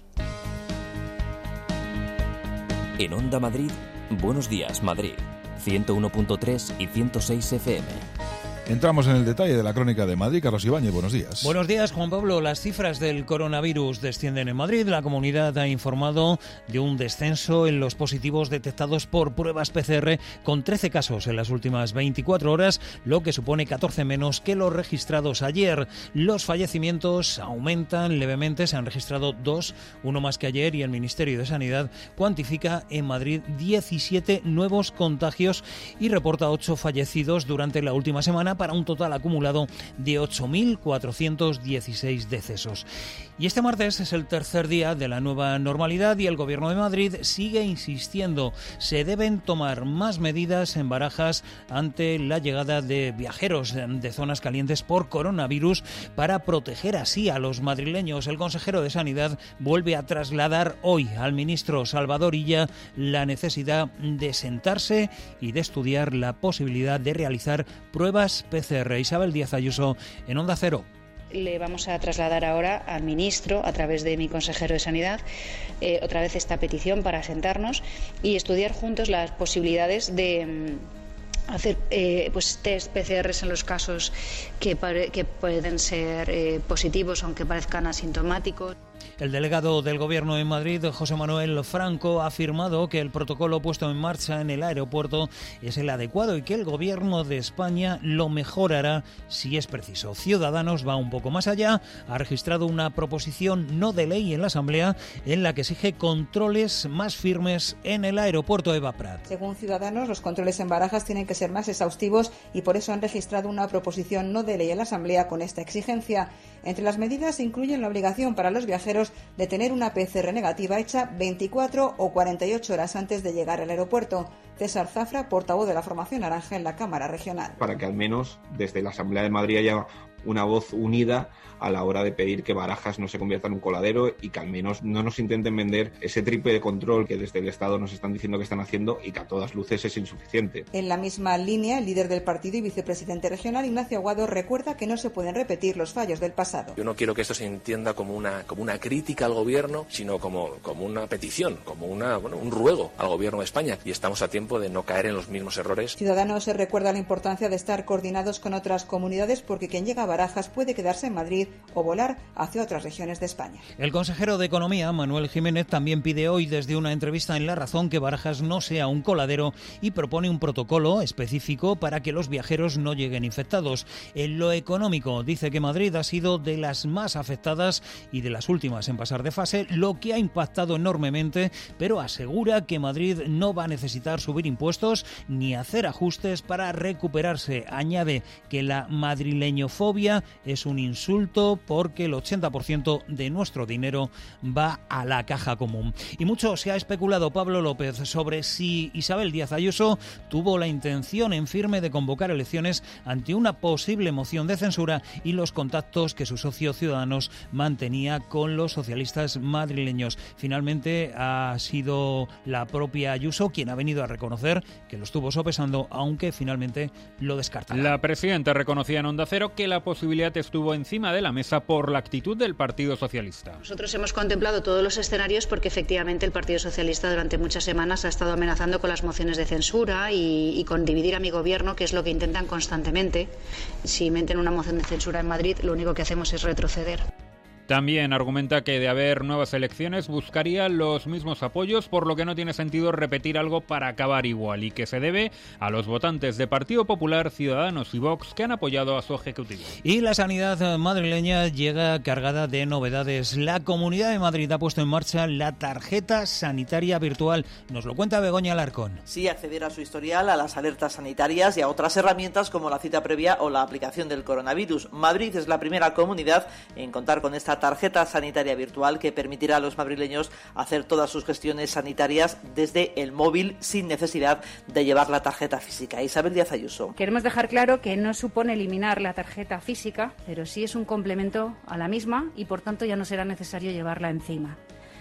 En Onda Madrid, Buenos Días Madrid, ciento uno punto tres y ciento seis efe eme. Entramos en el detalle de la crónica de Madrid. Carlos Ibáñez, buenos días. Buenos días, Juan Pablo. Las cifras del coronavirus descienden en Madrid. La comunidad ha informado de un descenso en los positivos detectados por pruebas pe ce erre, con trece casos en las últimas veinticuatro horas, lo que supone catorce menos que los registrados ayer. Los fallecimientos aumentan levemente, se han registrado dos, uno más que ayer, y el Ministerio de Sanidad cuantifica en Madrid diecisiete nuevos contagios y reporta ocho fallecidos durante la última semana, para un total acumulado de ocho mil cuatrocientos dieciséis decesos. Y este martes es el tercer día de la nueva normalidad y el Gobierno de Madrid sigue insistiendo. Se deben tomar más medidas en Barajas ante la llegada de viajeros de zonas calientes por coronavirus para proteger así a los madrileños. El consejero de Sanidad vuelve a trasladar hoy al ministro Salvador Illa la necesidad de sentarse y de estudiar la posibilidad de realizar pruebas pe ce erre. Isabel Díaz Ayuso, en Onda Cero. Le vamos a trasladar ahora al ministro, a través de mi consejero de Sanidad, eh, otra vez esta petición para sentarnos y estudiar juntos las posibilidades de mm, hacer eh, pues test pe ce erres en los casos que, pare, que pueden ser eh, positivos, aunque parezcan asintomáticos. El delegado del Gobierno en Madrid, José Manuel Franco, ha afirmado que el protocolo puesto en marcha en el aeropuerto es el adecuado y que el Gobierno de España lo mejorará si es preciso. Ciudadanos va un poco más allá, ha registrado una proposición no de ley en la Asamblea en la que exige controles más firmes en el aeropuerto. Eva Prat. Según Ciudadanos, los controles en Barajas tienen que ser más exhaustivos y por eso han registrado una proposición no de ley en la Asamblea con esta exigencia. Entre las medidas se incluyen la obligación para los viajeros de tener una pe ce erre negativa hecha veinticuatro o cuarenta y ocho horas antes de llegar al aeropuerto. César Zafra, portavoz de la Formación Naranja en la Cámara Regional. Para que al menos desde la Asamblea de Madrid haya una voz unida a la hora de pedir que Barajas no se convierta en un coladero y que al menos no nos intenten vender ese triple de control que desde el Estado nos están diciendo que están haciendo y que a todas luces es insuficiente. En la misma línea, el líder del partido y vicepresidente regional, Ignacio Aguado, recuerda que no se pueden repetir los fallos del pasado. Yo no quiero que esto se entienda como una, como una crítica al Gobierno, sino como, como una petición, como una, bueno, un ruego al Gobierno de España, y estamos a tiempo de no caer en los mismos errores. Ciudadanos se recuerda la importancia de estar coordinados con otras comunidades porque quien llega a Barajas puede quedarse en Madrid o volar hacia otras regiones de España. El consejero de Economía, Manuel Jiménez, también pide hoy desde una entrevista en La Razón que Barajas no sea un coladero y propone un protocolo específico para que los viajeros no lleguen infectados. En lo económico, dice que Madrid ha sido de las más afectadas y de las últimas en pasar de fase, lo que ha impactado enormemente, pero asegura que Madrid no va a necesitar subvenciones subir impuestos ni hacer ajustes para recuperarse. Añade que la madrileñofobia es un insulto porque el ochenta por ciento de nuestro dinero va a la caja común. Y mucho se ha especulado, Pablo López, sobre si Isabel Díaz Ayuso tuvo la intención en firme de convocar elecciones ante una posible moción de censura y los contactos que su socio Ciudadanos mantenía con los socialistas madrileños. Finalmente ha sido la propia Ayuso quien ha venido a reconocer que lo estuvo sopesando, aunque finalmente lo descarta. La presidenta reconocía en Onda Cero que la posibilidad estuvo encima de la mesa por la actitud del Partido Socialista. Nosotros hemos contemplado todos los escenarios porque efectivamente el Partido Socialista durante muchas semanas ha estado amenazando con las mociones de censura y, y con dividir a mi gobierno, que es lo que intentan constantemente. Si meten una moción de censura en Madrid, lo único que hacemos es retroceder. También argumenta que de haber nuevas elecciones buscaría los mismos apoyos, por lo que no tiene sentido repetir algo para acabar igual, y que se debe a los votantes de Partido Popular, Ciudadanos y Vox que han apoyado a su ejecutivo. Y la sanidad madrileña llega cargada de novedades. La Comunidad de Madrid ha puesto en marcha la tarjeta sanitaria virtual. Nos lo cuenta Begoña Alarcón. Sí, acceder a su historial, a las alertas sanitarias y a otras herramientas como la cita previa o la aplicación del coronavirus. Madrid es la primera comunidad en contar con esta tarjeta sanitaria virtual que permitirá a los madrileños hacer todas sus gestiones sanitarias desde el móvil sin necesidad de llevar la tarjeta física. Isabel Díaz Ayuso. Queremos dejar claro que no supone eliminar la tarjeta física, pero sí es un complemento a la misma y por tanto ya no será necesario llevarla encima.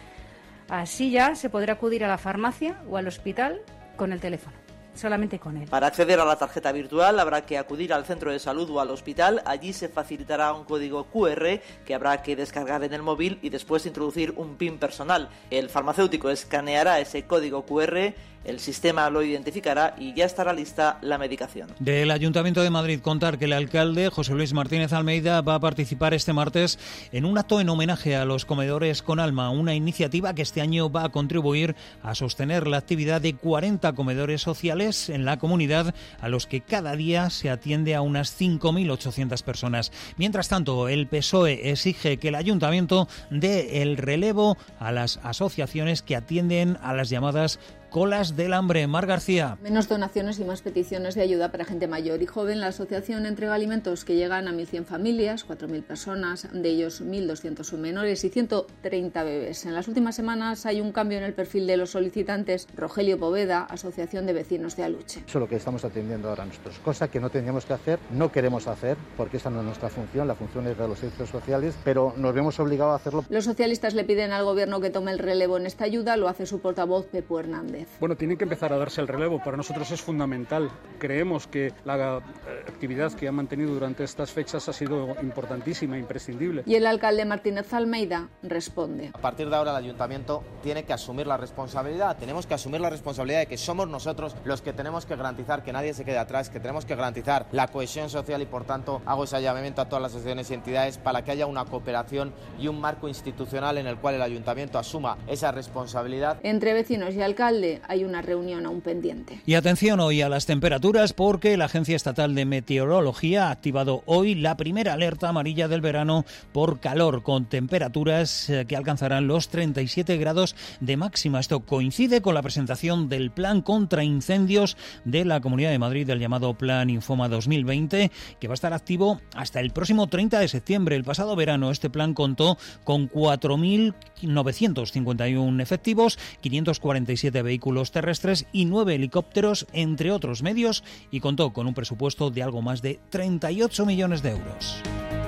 Así ya se podrá acudir a la farmacia o al hospital con el teléfono. Solamente con él. Para acceder a la tarjeta virtual habrá que acudir al centro de salud o al hospital. Allí se facilitará un código cu erre que habrá que descargar en el móvil y después introducir un PIN personal. El farmacéutico escaneará ese código cu erre, el sistema lo identificará y ya estará lista la medicación. Del Ayuntamiento de Madrid contar que el alcalde José Luis Martínez Almeida va a participar este martes en un acto en homenaje a los comedores con alma, una iniciativa que este año va a contribuir a sostener la actividad de cuarenta comedores sociales en la comunidad, a los que cada día se atiende a unas cinco mil ochocientas personas. Mientras tanto, el P S O E exige que el Ayuntamiento dé el relevo a las asociaciones que atienden a las llamadas colas del hambre. Mar García. Menos donaciones y más peticiones de ayuda para gente mayor y joven. La asociación entrega alimentos que llegan a mil cien familias, cuatro mil personas, de ellos mil doscientos son menores y ciento treinta bebés. En las últimas semanas hay un cambio en el perfil de los solicitantes. Rogelio Poveda, Asociación de Vecinos de Aluche. Eso es lo que estamos atendiendo ahora nosotros, cosa que no teníamos que hacer, no queremos hacer, porque esa no es nuestra función, la función es de los servicios sociales, pero nos vemos obligados a hacerlo. Los socialistas le piden al gobierno que tome el relevo en esta ayuda, lo hace su portavoz Pepo Hernández. Bueno, tiene que empezar a darse el relevo, para nosotros es fundamental. Creemos que la actividad que han mantenido durante estas fechas ha sido importantísima, imprescindible. Y el alcalde Martínez Almeida responde. A partir de ahora el ayuntamiento tiene que asumir la responsabilidad, tenemos que asumir la responsabilidad de que somos nosotros los que tenemos que garantizar que nadie se quede atrás, que tenemos que garantizar la cohesión social y por tanto hago ese llamamiento a todas las asociaciones y entidades para que haya una cooperación y un marco institucional en el cual el ayuntamiento asuma esa responsabilidad. Entre vecinos y alcalde hay una reunión aún pendiente. Y atención hoy a las temperaturas, porque la Agencia Estatal de Meteorología ha activado hoy la primera alerta amarilla del verano por calor, con temperaturas que alcanzarán los treinta y siete grados de máxima. Esto coincide con la presentación del Plan contra Incendios de la Comunidad de Madrid, del llamado Plan Infoma dos mil veinte, que va a estar activo hasta el próximo treinta de septiembre. El pasado verano este plan contó con cuatro mil novecientos cincuenta y uno efectivos, quinientos cuarenta y siete vehículos terrestres y nueve helicópteros, entre otros medios, y contó con un presupuesto de algo más de treinta y ocho millones de euros.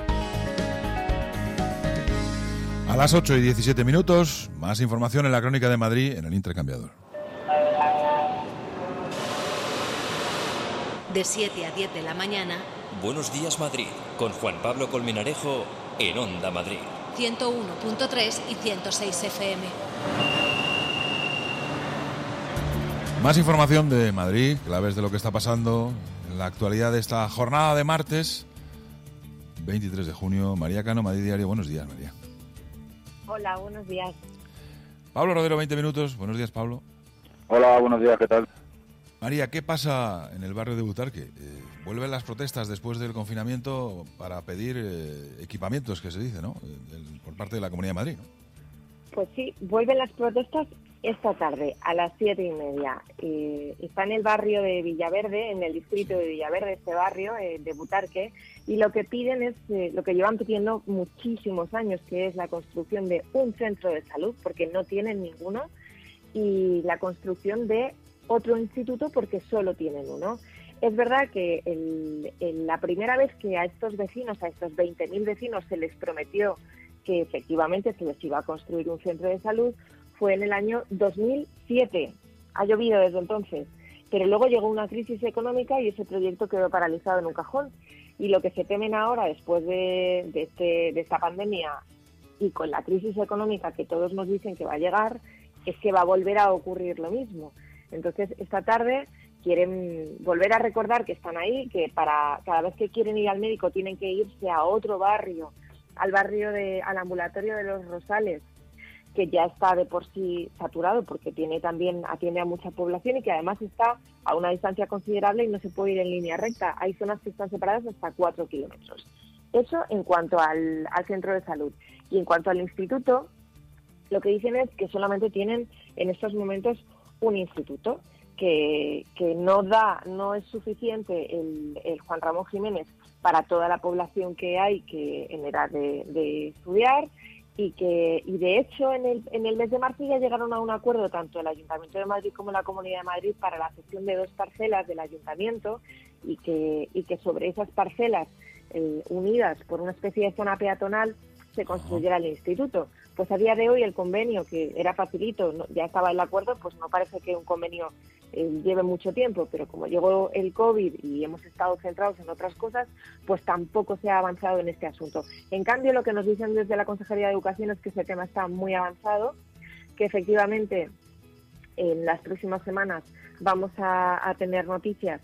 A las ocho y diecisiete minutos, más información en la Crónica de Madrid en el Intercambiador. De siete a diez de la mañana. Buenos días Madrid, con Juan Pablo Colmenarejo en Onda Madrid. ciento uno punto tres y ciento seis F M. Más información de Madrid, claves de lo que está pasando en la actualidad de esta jornada de martes, veintitrés de junio. María Cano, Madrid Diario. Buenos días, María. Hola, buenos días. Pablo Rodero, veinte minutos. Buenos días, Pablo. Hola, buenos días, ¿qué tal? María, ¿qué pasa en el barrio de Butarque? Eh, vuelven las protestas después del confinamiento para pedir eh, equipamientos, que se dice, ¿no? Eh, el, por parte de la Comunidad de Madrid, ¿no? Pues sí, vuelven las protestas esta tarde a las siete y media. Eh, está en el barrio de Villaverde, en el distrito de Villaverde, este barrio eh, de Butarque, y lo que piden es eh, lo que llevan pidiendo muchísimos años, que es la construcción de un centro de salud, porque no tienen ninguno, y la construcción de otro instituto, porque solo tienen uno. Es verdad que el, el, la primera vez que a estos vecinos, a estos veinte mil vecinos, se les prometió que efectivamente se les iba a construir un centro de salud, fue en el año dos mil siete. Ha llovido desde entonces, pero luego llegó una crisis económica y ese proyecto quedó paralizado en un cajón. Y lo que se temen ahora, después de, de, este, de esta pandemia y con la crisis económica que todos nos dicen que va a llegar, es que va a volver a ocurrir lo mismo. Entonces, esta tarde quieren volver a recordar que están ahí, que para cada vez que quieren ir al médico tienen que irse a otro barrio, al barrio de, al ambulatorio de Los Rosales, que ya está de por sí saturado porque tiene también atiende a mucha población y que además está a una distancia considerable y no se puede ir en línea recta. Hay zonas que están separadas hasta cuatro kilómetros. Eso en cuanto al, al centro de salud. Y en cuanto al instituto, lo que dicen es que solamente tienen en estos momentos un instituto, que, que no da, no es suficiente el, el Juan Ramón Jiménez para toda la población que hay que en edad de, de estudiar. Y que y de hecho en el en el mes de marzo ya llegaron a un acuerdo tanto el Ayuntamiento de Madrid como la Comunidad de Madrid para la cesión de dos parcelas del Ayuntamiento y que y que sobre esas parcelas eh, unidas por una especie de zona peatonal se construyera el instituto. Pues a día de hoy el convenio, que era facilito, no, ya estaba el acuerdo, pues no parece que un convenio eh, lleve mucho tiempo, pero como llegó el COVID y hemos estado centrados en otras cosas, pues tampoco se ha avanzado en este asunto. En cambio, lo que nos dicen desde la Consejería de Educación es que ese tema está muy avanzado, que efectivamente en las próximas semanas vamos a, a tener noticias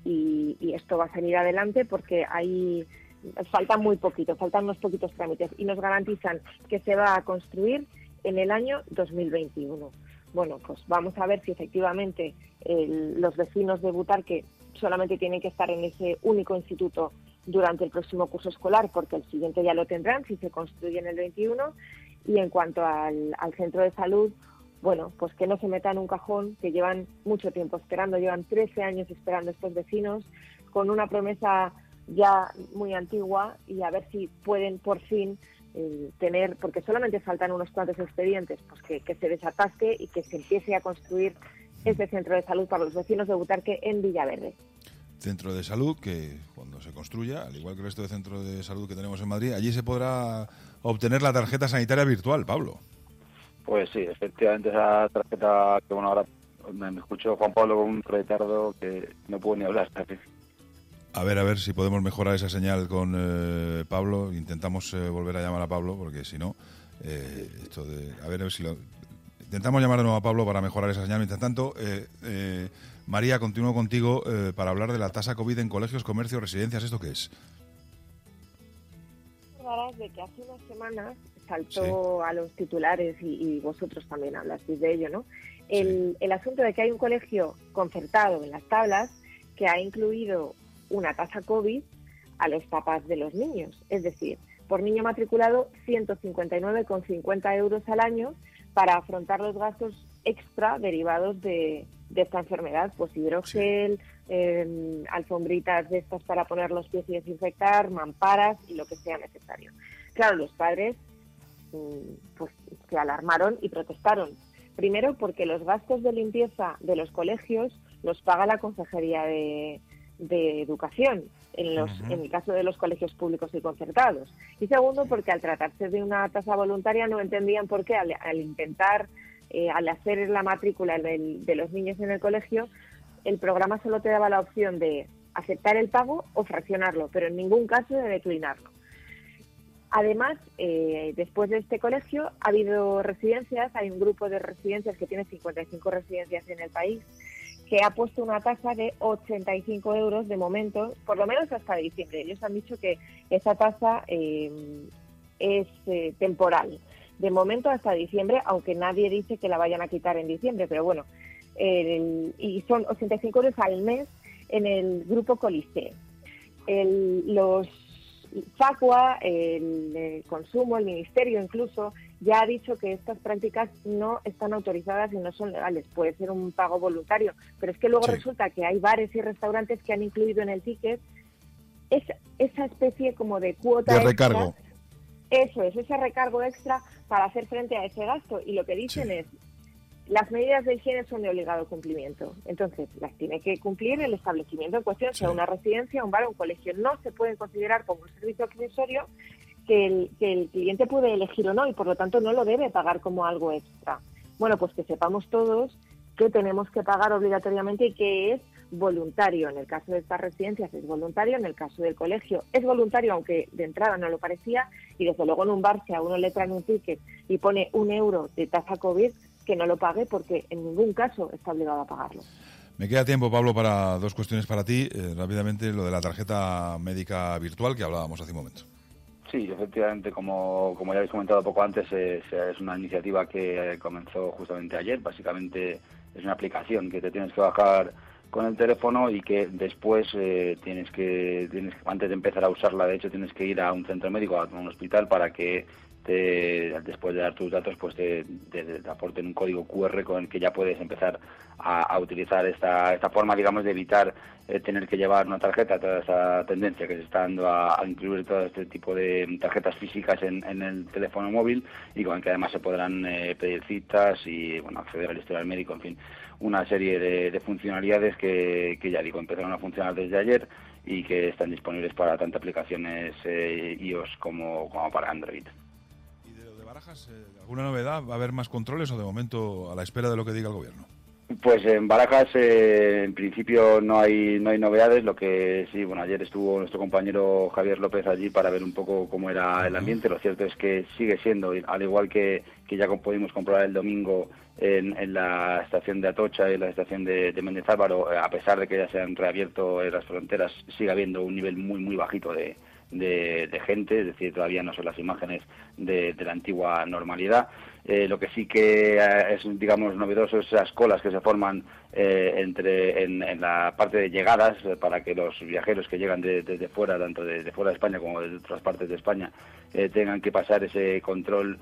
y, y esto va a salir adelante porque hay... falta muy poquito, faltan unos poquitos trámites y nos garantizan que se va a construir en el año dos mil veintiuno. Bueno, pues vamos a ver si efectivamente el, los vecinos de Butarque solamente tienen que estar en ese único instituto durante el próximo curso escolar, porque el siguiente ya lo tendrán si se construye en el veintiuno. Y en cuanto al, al centro de salud, bueno, pues que no se meta en un cajón, que llevan mucho tiempo esperando, llevan trece años esperando estos vecinos, con una promesa ya muy antigua, y a ver si pueden por fin eh, tener, porque solamente faltan unos cuantos expedientes, pues que, que se desatasque y que se empiece a construir ese centro de salud para los vecinos de Butarque en Villaverde. Centro de salud que cuando se construya, al igual que el resto de centros de salud que tenemos en Madrid, allí se podrá obtener la tarjeta sanitaria virtual, Pablo. Pues sí, efectivamente esa tarjeta que bueno, ahora me, me escucho Juan Pablo con un retardo que no puedo ni hablar. ¿Sabes? A ver, a ver si podemos mejorar esa señal con eh, Pablo. Intentamos eh, volver a llamar a Pablo, porque si no, eh, esto de... A ver, a ver si lo... Intentamos llamar de nuevo a Pablo para mejorar esa señal. Mientras tanto, eh, eh, María, continúo contigo eh, para hablar de la tasa COVID en colegios, comercios, residencias. ¿Esto qué es? De que hace unas semanas saltó sí. a los titulares y, y vosotros también hablasteis de ello, ¿no? El, sí. el asunto de que hay un colegio concertado en las tablas que ha incluido una tasa COVID a los papás de los niños, es decir, por niño matriculado ciento cincuenta y nueve con cincuenta euros al año para afrontar los gastos extra derivados de, de esta enfermedad, pues hidrogel, sí. eh, alfombritas de estas para poner los pies y desinfectar, mamparas y lo que sea necesario. Claro, los padres pues se alarmaron y protestaron. Primero porque los gastos de limpieza de los colegios los paga la Consejería de, de Educación, en, los, uh-huh. en el caso de los colegios públicos y concertados. Y segundo porque al tratarse de una tasa voluntaria no entendían por qué al, al intentar, eh, al hacer la matrícula del, de los niños en el colegio, el programa solo te daba la opción de aceptar el pago o fraccionarlo, pero en ningún caso de declinarlo. Además, eh, después de este colegio ha habido residencias, hay un grupo de residencias que tiene cincuenta y cinco residencias en el país, que ha puesto una tasa de ochenta y cinco euros de momento, por lo menos hasta diciembre. Ellos han dicho que esa tasa eh, es eh, temporal, de momento hasta diciembre, aunque nadie dice que la vayan a quitar en diciembre, pero bueno, el, y son ochenta y cinco euros al mes en el grupo Coliseo. El, los Facua, el, el consumo, el ministerio incluso, ya ha dicho que estas prácticas no están autorizadas y no son legales. Puede ser un pago voluntario, pero es que luego sí. resulta que hay bares y restaurantes que han incluido en el ticket esa, esa especie como de cuota de recargo. Extra. Eso es, ese recargo extra para hacer frente a ese gasto. Y lo que dicen sí. es, las medidas de higiene son de obligado cumplimiento. Entonces, las tiene que cumplir el establecimiento en cuestión, sí. sea una residencia, un bar o un colegio. No se pueden considerar como un servicio accesorio que el, que el cliente puede elegir o no, y por lo tanto no lo debe pagar como algo extra. Bueno, pues que sepamos todos que tenemos que pagar obligatoriamente y que es voluntario. En el caso de estas residencias es voluntario, en el caso del colegio es voluntario, aunque de entrada no lo parecía, y desde luego en un bar, si a uno le traen un ticket y pone un euro de tasa COVID, que no lo pague porque en ningún caso está obligado a pagarlo. Me queda tiempo, Pablo, para dos cuestiones para ti. Eh, rápidamente, lo de la tarjeta médica virtual que hablábamos hace un momento. Sí, efectivamente, como, como ya habéis comentado poco antes, eh, es una iniciativa que comenzó justamente ayer. Básicamente es una aplicación que te tienes que bajar con el teléfono y que después eh, tienes que, tienes antes de empezar a usarla, de hecho, tienes que ir a un centro médico, a un hospital, para que te, después de dar tus datos, pues te, te, te aporten un código cu erre con el que ya puedes empezar a, a utilizar esta, esta forma, digamos, de evitar eh, tener que llevar una tarjeta, toda esa tendencia que se está dando a, a incluir todo este tipo de tarjetas físicas en, en el teléfono móvil, y con el que además se podrán eh, pedir citas y, bueno, acceder al historial médico, en fin, una serie de, de funcionalidades que, que ya digo, empezaron a funcionar desde ayer y que están disponibles para tanto aplicaciones eh, iOS como, como para Android. Barajas, ¿alguna novedad? ¿Va a haber más controles o de momento a la espera de lo que diga el gobierno? Pues en Barajas eh, en principio no hay no hay novedades. Lo que sí, bueno, ayer estuvo nuestro compañero Javier López allí para ver un poco cómo era el ambiente. Lo cierto es que sigue siendo, al igual que, que ya pudimos comprobar el domingo en, en la estación de Atocha y en la estación de, de Méndez Álvaro, a pesar de que ya se han reabierto las fronteras, sigue habiendo un nivel muy muy bajito de De, de gente, es decir, todavía no son las imágenes de, de la antigua normalidad. Eh, lo que sí que es, digamos, novedoso es esas colas que se forman eh, entre en, en la parte de llegadas eh, para que los viajeros que llegan desde de, de fuera, tanto de, de fuera de España como de otras partes de España, eh, tengan que pasar ese control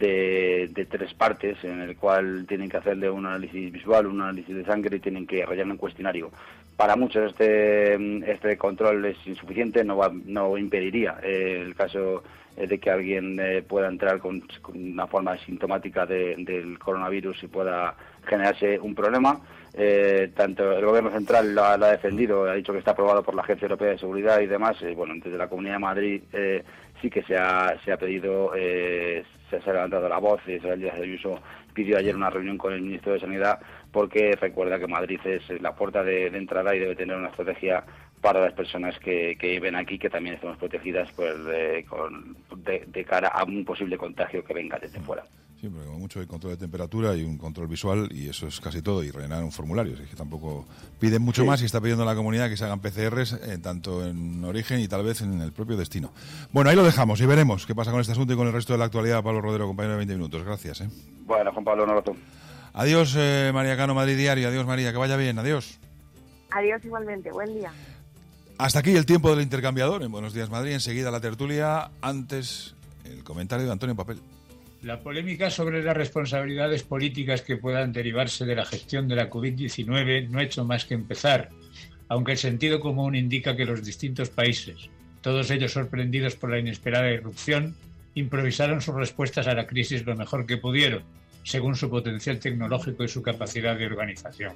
de, de tres partes, en el cual tienen que hacerle un análisis visual, un análisis de sangre y tienen que rellenar un cuestionario. Para muchos este este control es insuficiente, no va, no impediría eh, el caso eh, de que alguien eh, pueda entrar con, con una forma sintomática de, del coronavirus y pueda generarse un problema. Eh, tanto el Gobierno central lo ha, lo ha defendido, ha dicho que está aprobado por la Agencia Europea de Seguridad y demás. Eh, bueno, desde la Comunidad de Madrid eh, sí que se ha, se ha pedido, eh, se, se ha levantado la voz, y Isabel Díaz Ayuso pidió ayer una reunión con el Ministro de Sanidad, porque recuerda que Madrid es la puerta de, de entrada y debe tener una estrategia para las personas que, que viven aquí, que también estamos protegidas pues, de, con, de, de cara a un posible contagio que venga desde fuera. Sí, porque como mucho hay control de temperatura y un control visual, y eso es casi todo, y rellenar un formulario. Es que tampoco piden mucho sí. más, y está pidiendo a la comunidad que se hagan pe ce erres eh, tanto en origen y tal vez en el propio destino. Bueno, ahí lo dejamos y veremos qué pasa con este asunto y con el resto de la actualidad. Pablo Rodero, compañero de veinte minutos. Gracias. ¿eh? Bueno, Juan Pablo, un abrazo. Adiós, eh, María Cano, Madrid Diario. Adiós, María, que vaya bien. Adiós. Adiós igualmente. Buen día. Hasta aquí el tiempo del intercambiador en Buenos Días Madrid. Enseguida la tertulia. Antes, el comentario de Antonio Papel. La polémica sobre las responsabilidades políticas que puedan derivarse de la gestión de la covid diecinueve no ha hecho más que empezar, aunque el sentido común indica que los distintos países, todos ellos sorprendidos por la inesperada irrupción, improvisaron sus respuestas a la crisis lo mejor que pudieron, según su potencial tecnológico y su capacidad de organización.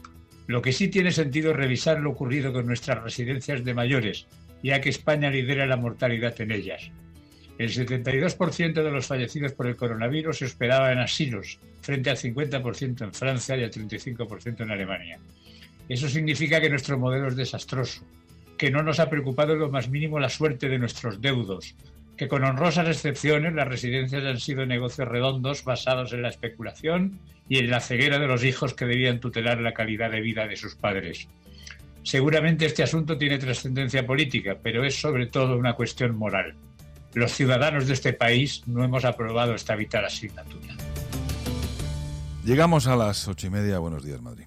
Lo que sí tiene sentido es revisar lo ocurrido con nuestras residencias de mayores, ya que España lidera la mortalidad en ellas. El setenta y dos por ciento de los fallecidos por el coronavirus se esperaba en asilos, frente al cincuenta por ciento en Francia y al treinta y cinco por ciento en Alemania. Eso significa que nuestro modelo es desastroso, que no nos ha preocupado en lo más mínimo la suerte de nuestros deudos, que con honrosas excepciones las residencias han sido negocios redondos basados en la especulación y en la ceguera de los hijos que debían tutelar la calidad de vida de sus padres. Seguramente este asunto tiene trascendencia política, pero es sobre todo una cuestión moral. Los ciudadanos de este país no hemos aprobado esta vital asignatura. Llegamos a las ocho y media. Buenos días, Madrid.